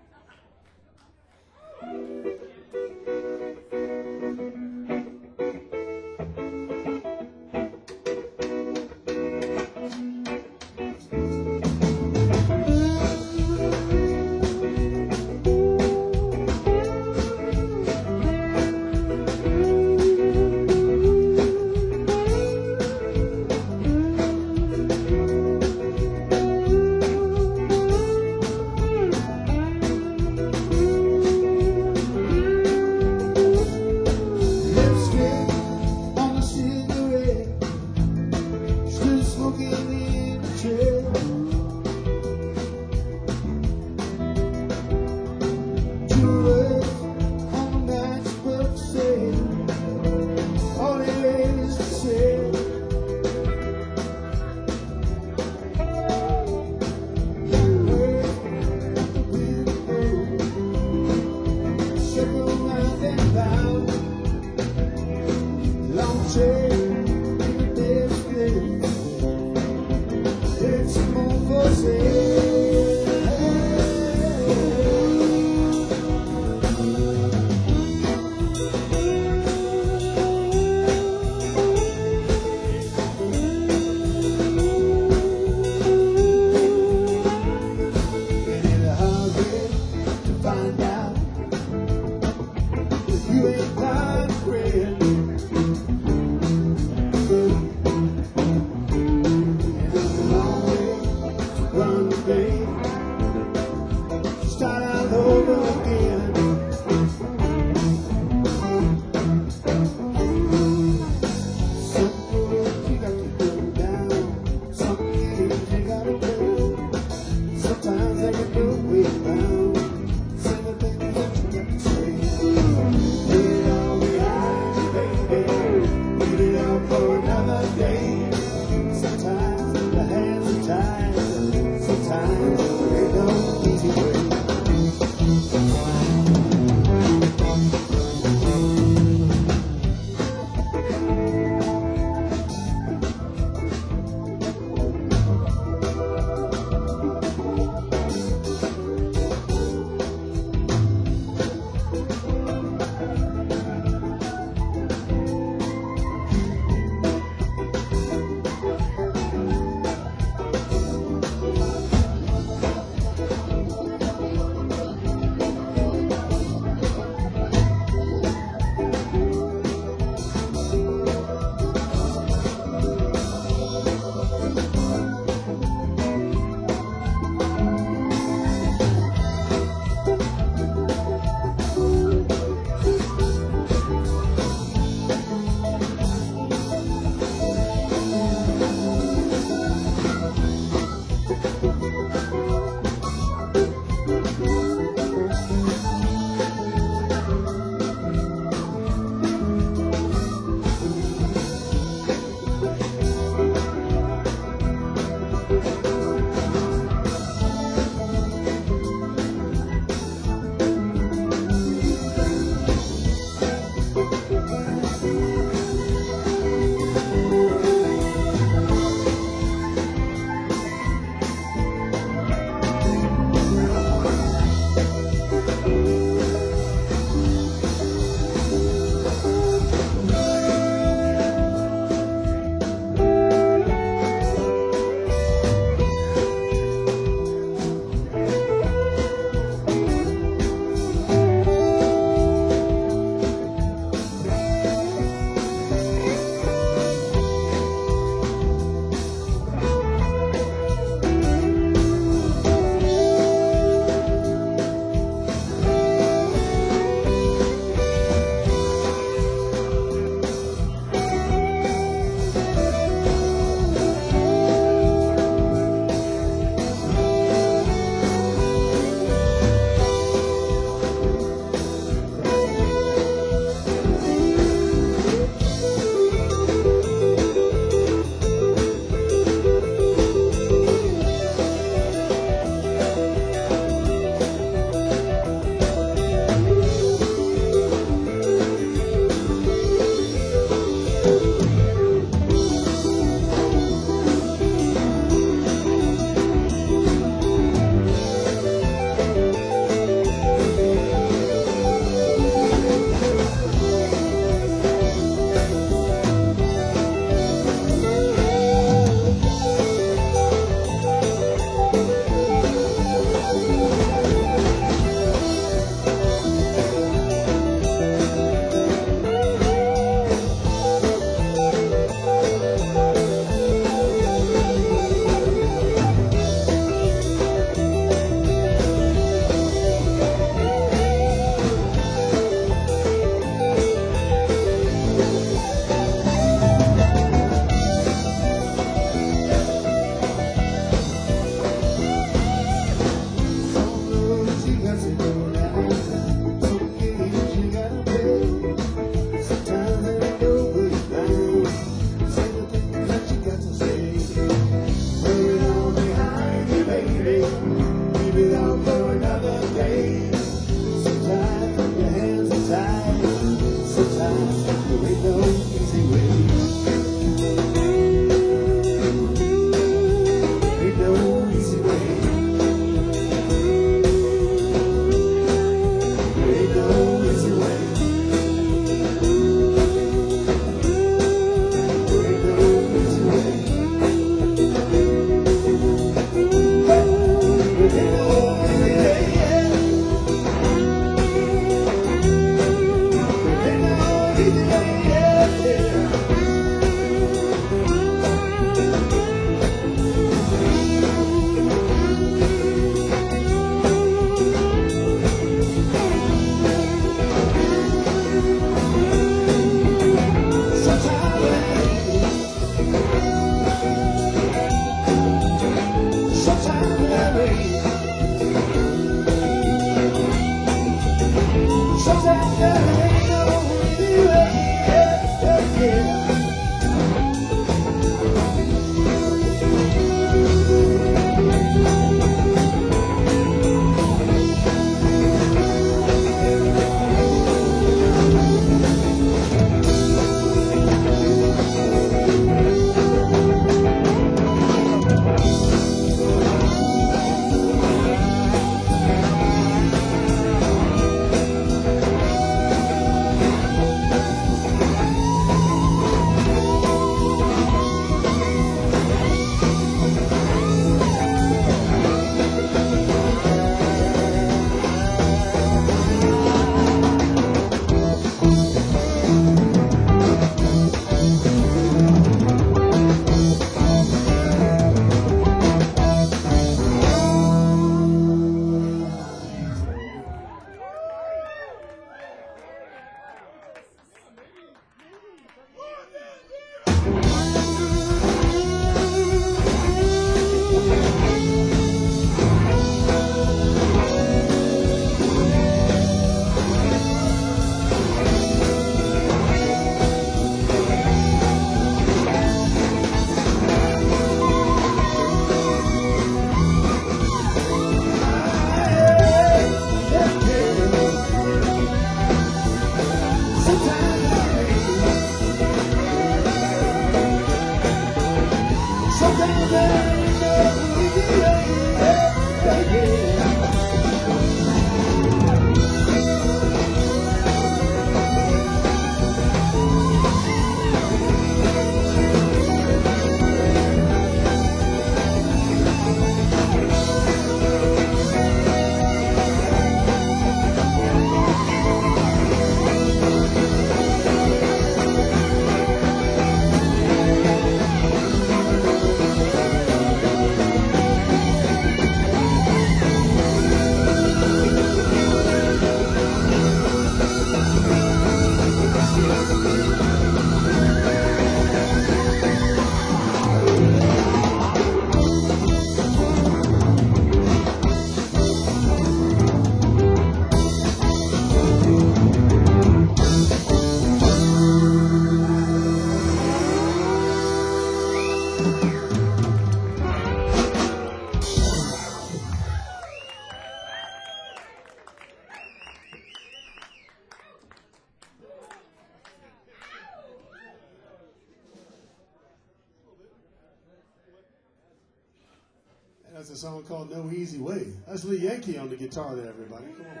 That's a song called No Easy Way. That's Lee Yankee on the guitar there, everybody. Come on.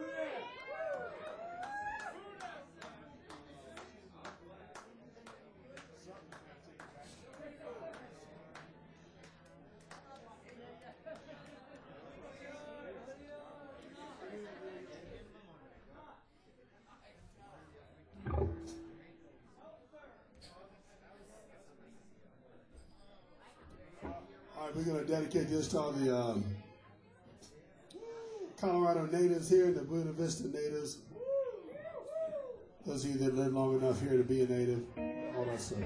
All right, we're going to dedicate this to all the um, Colorado natives here, the Buena Vista natives. Those of you that live long enough here to be a native, all that stuff.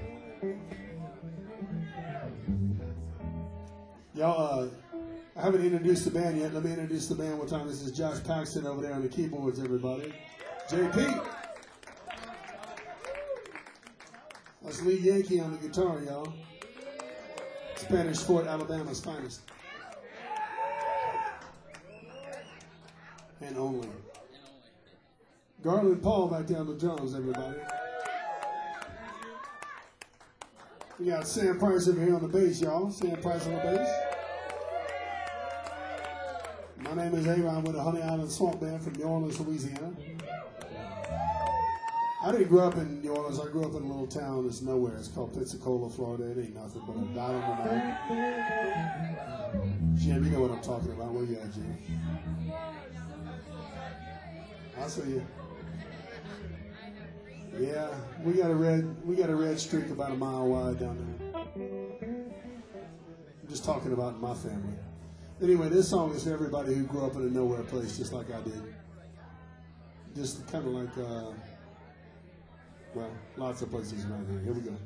Y'all, uh, I haven't introduced the band yet. Let me introduce the band one time. This is Josh Paxton over there on the keyboards, everybody. J P. That's Lee Yankee on the guitar, y'all. Spanish Fort, Alabama's finest. And only. Garland Paul back there on the drums, everybody. We got Sam Price over here on the bass, y'all. Sam Price on the bass. My name is Aaron. I'm with the Honey Island Swamp Band from New Orleans, Louisiana. I didn't grow up in New Orleans. I grew up in a little town that's nowhere. It's called Pensacola, Florida. It ain't nothing but a dot on the map. Jim, you know what I'm talking about. Where you at, Jim? I'll see you. Yeah, we got a red we got a red streak about a mile wide down there. I'm just talking about my family. Anyway, this song is for everybody who grew up in a nowhere place, just like I did. Just kind of like, uh, well, lots of places around here. Here we go.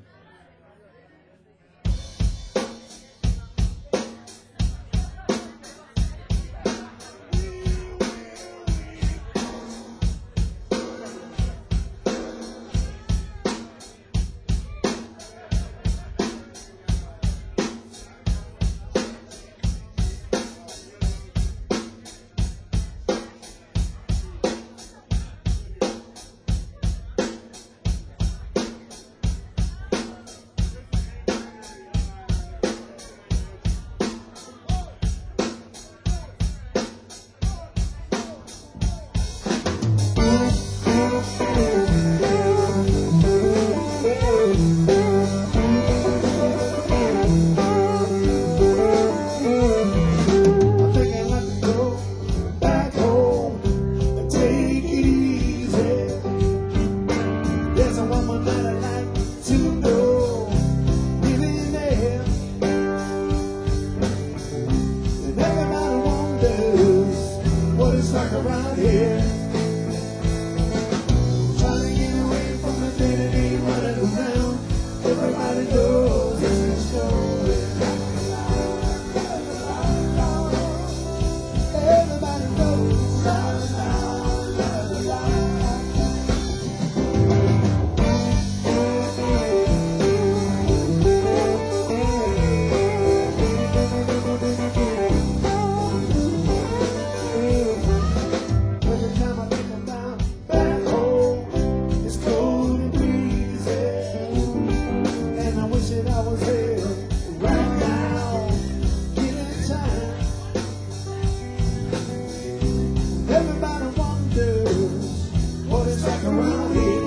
stuck around here.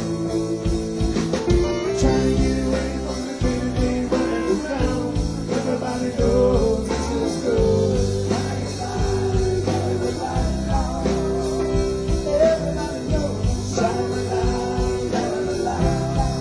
Trying to get away from the thing they running around. Everybody knows this is good. Everybody knows. Sha-la-la-la-la-la-la.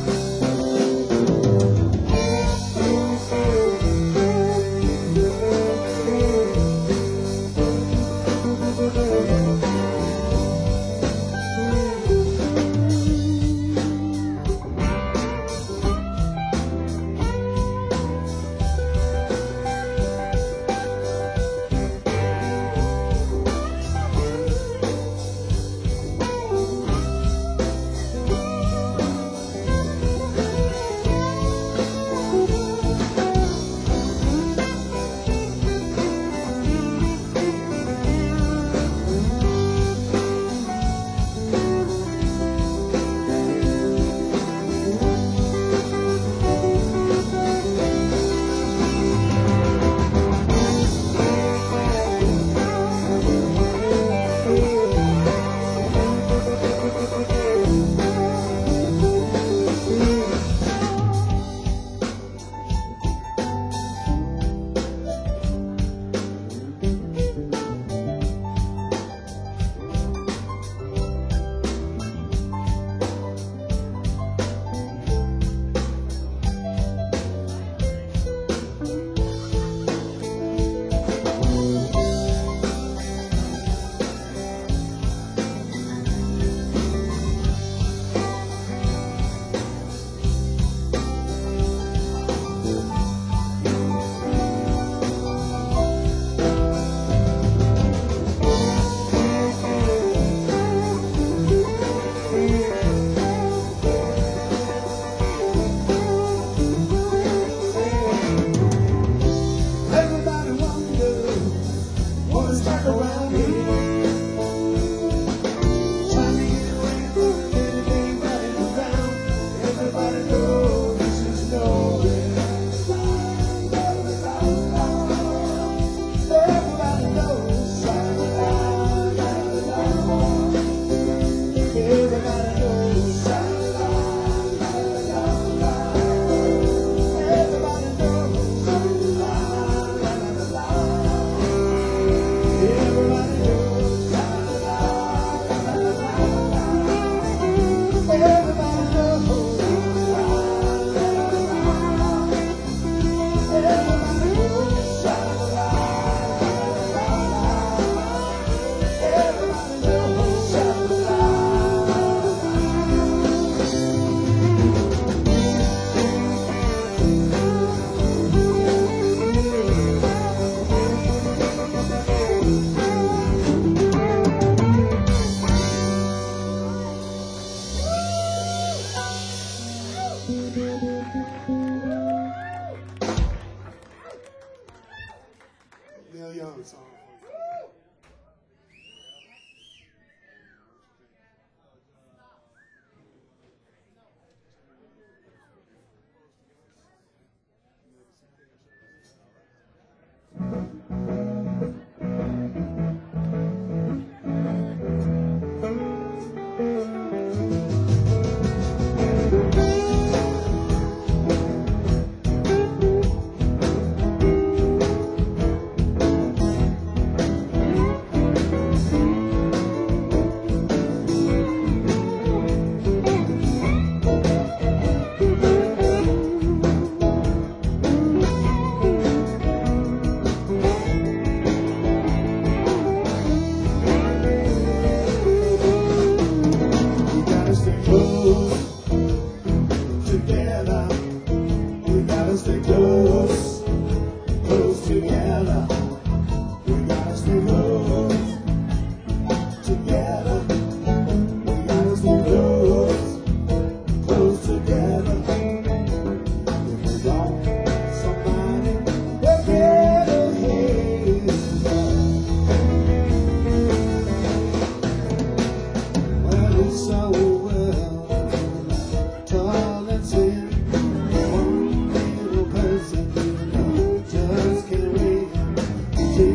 Everybody wonders what's stuck around here. Trying to get away from anything running around. Everybody knows this is nowhere. Everybody knows. Sha-la-la-la-la-la. Everybody knows. Sha-la-la-la-la-la. Everybody knows. Neil Young song.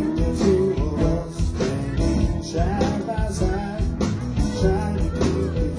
Side by side, trying to keep it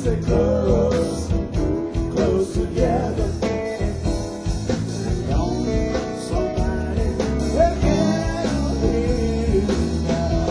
stay close, close together. Don't let somebody again here now.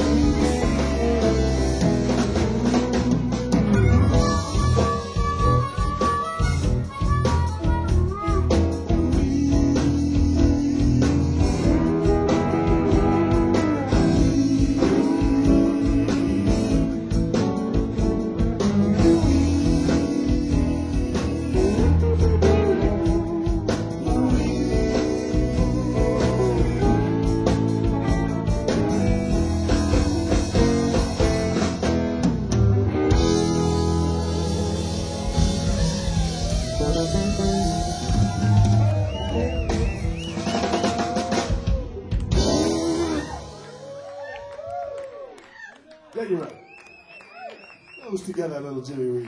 Yeah, you're right. Close together, little Jimmy Reed.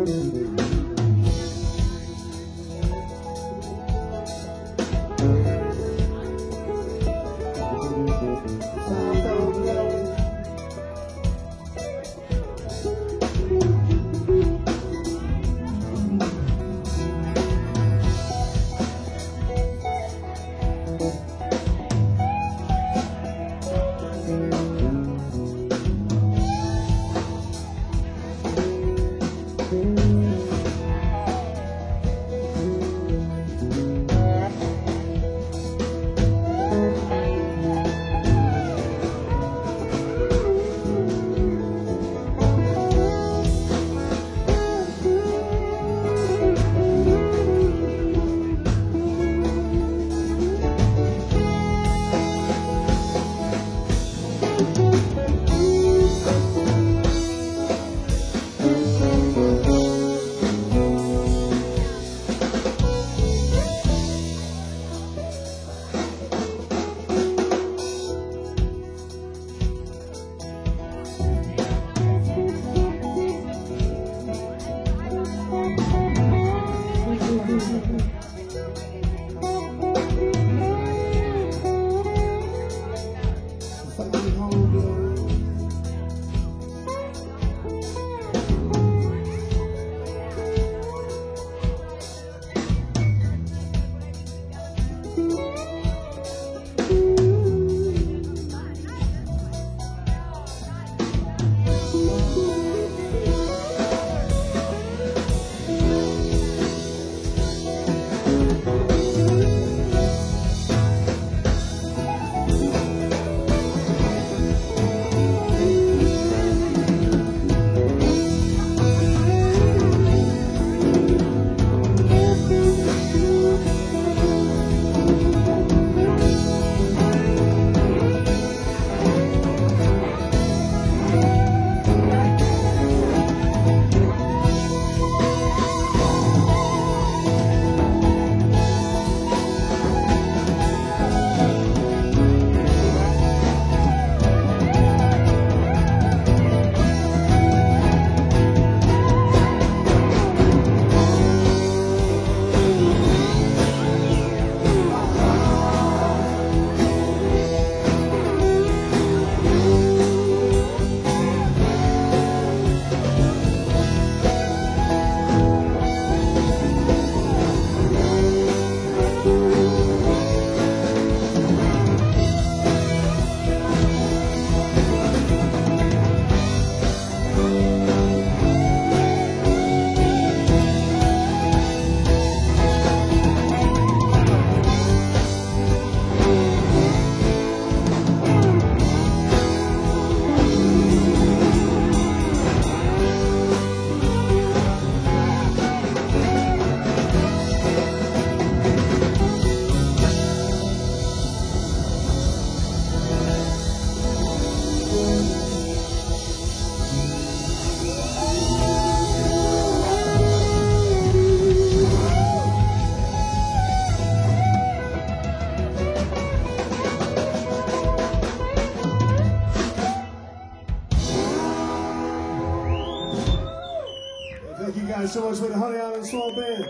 Thank you guys so much for the Honey Island Soul Band.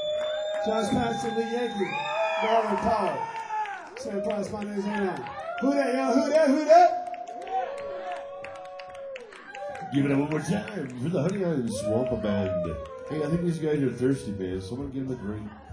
Josh Patterson, Lee Yankee, Marlon Powell, Sam Price, my name's Aaron. Who that, y'all? Who that? Who that? Give it up one more time for the Honey Island Swamp Band. Hey, I think these guys are thirsty, man. Someone give them a drink.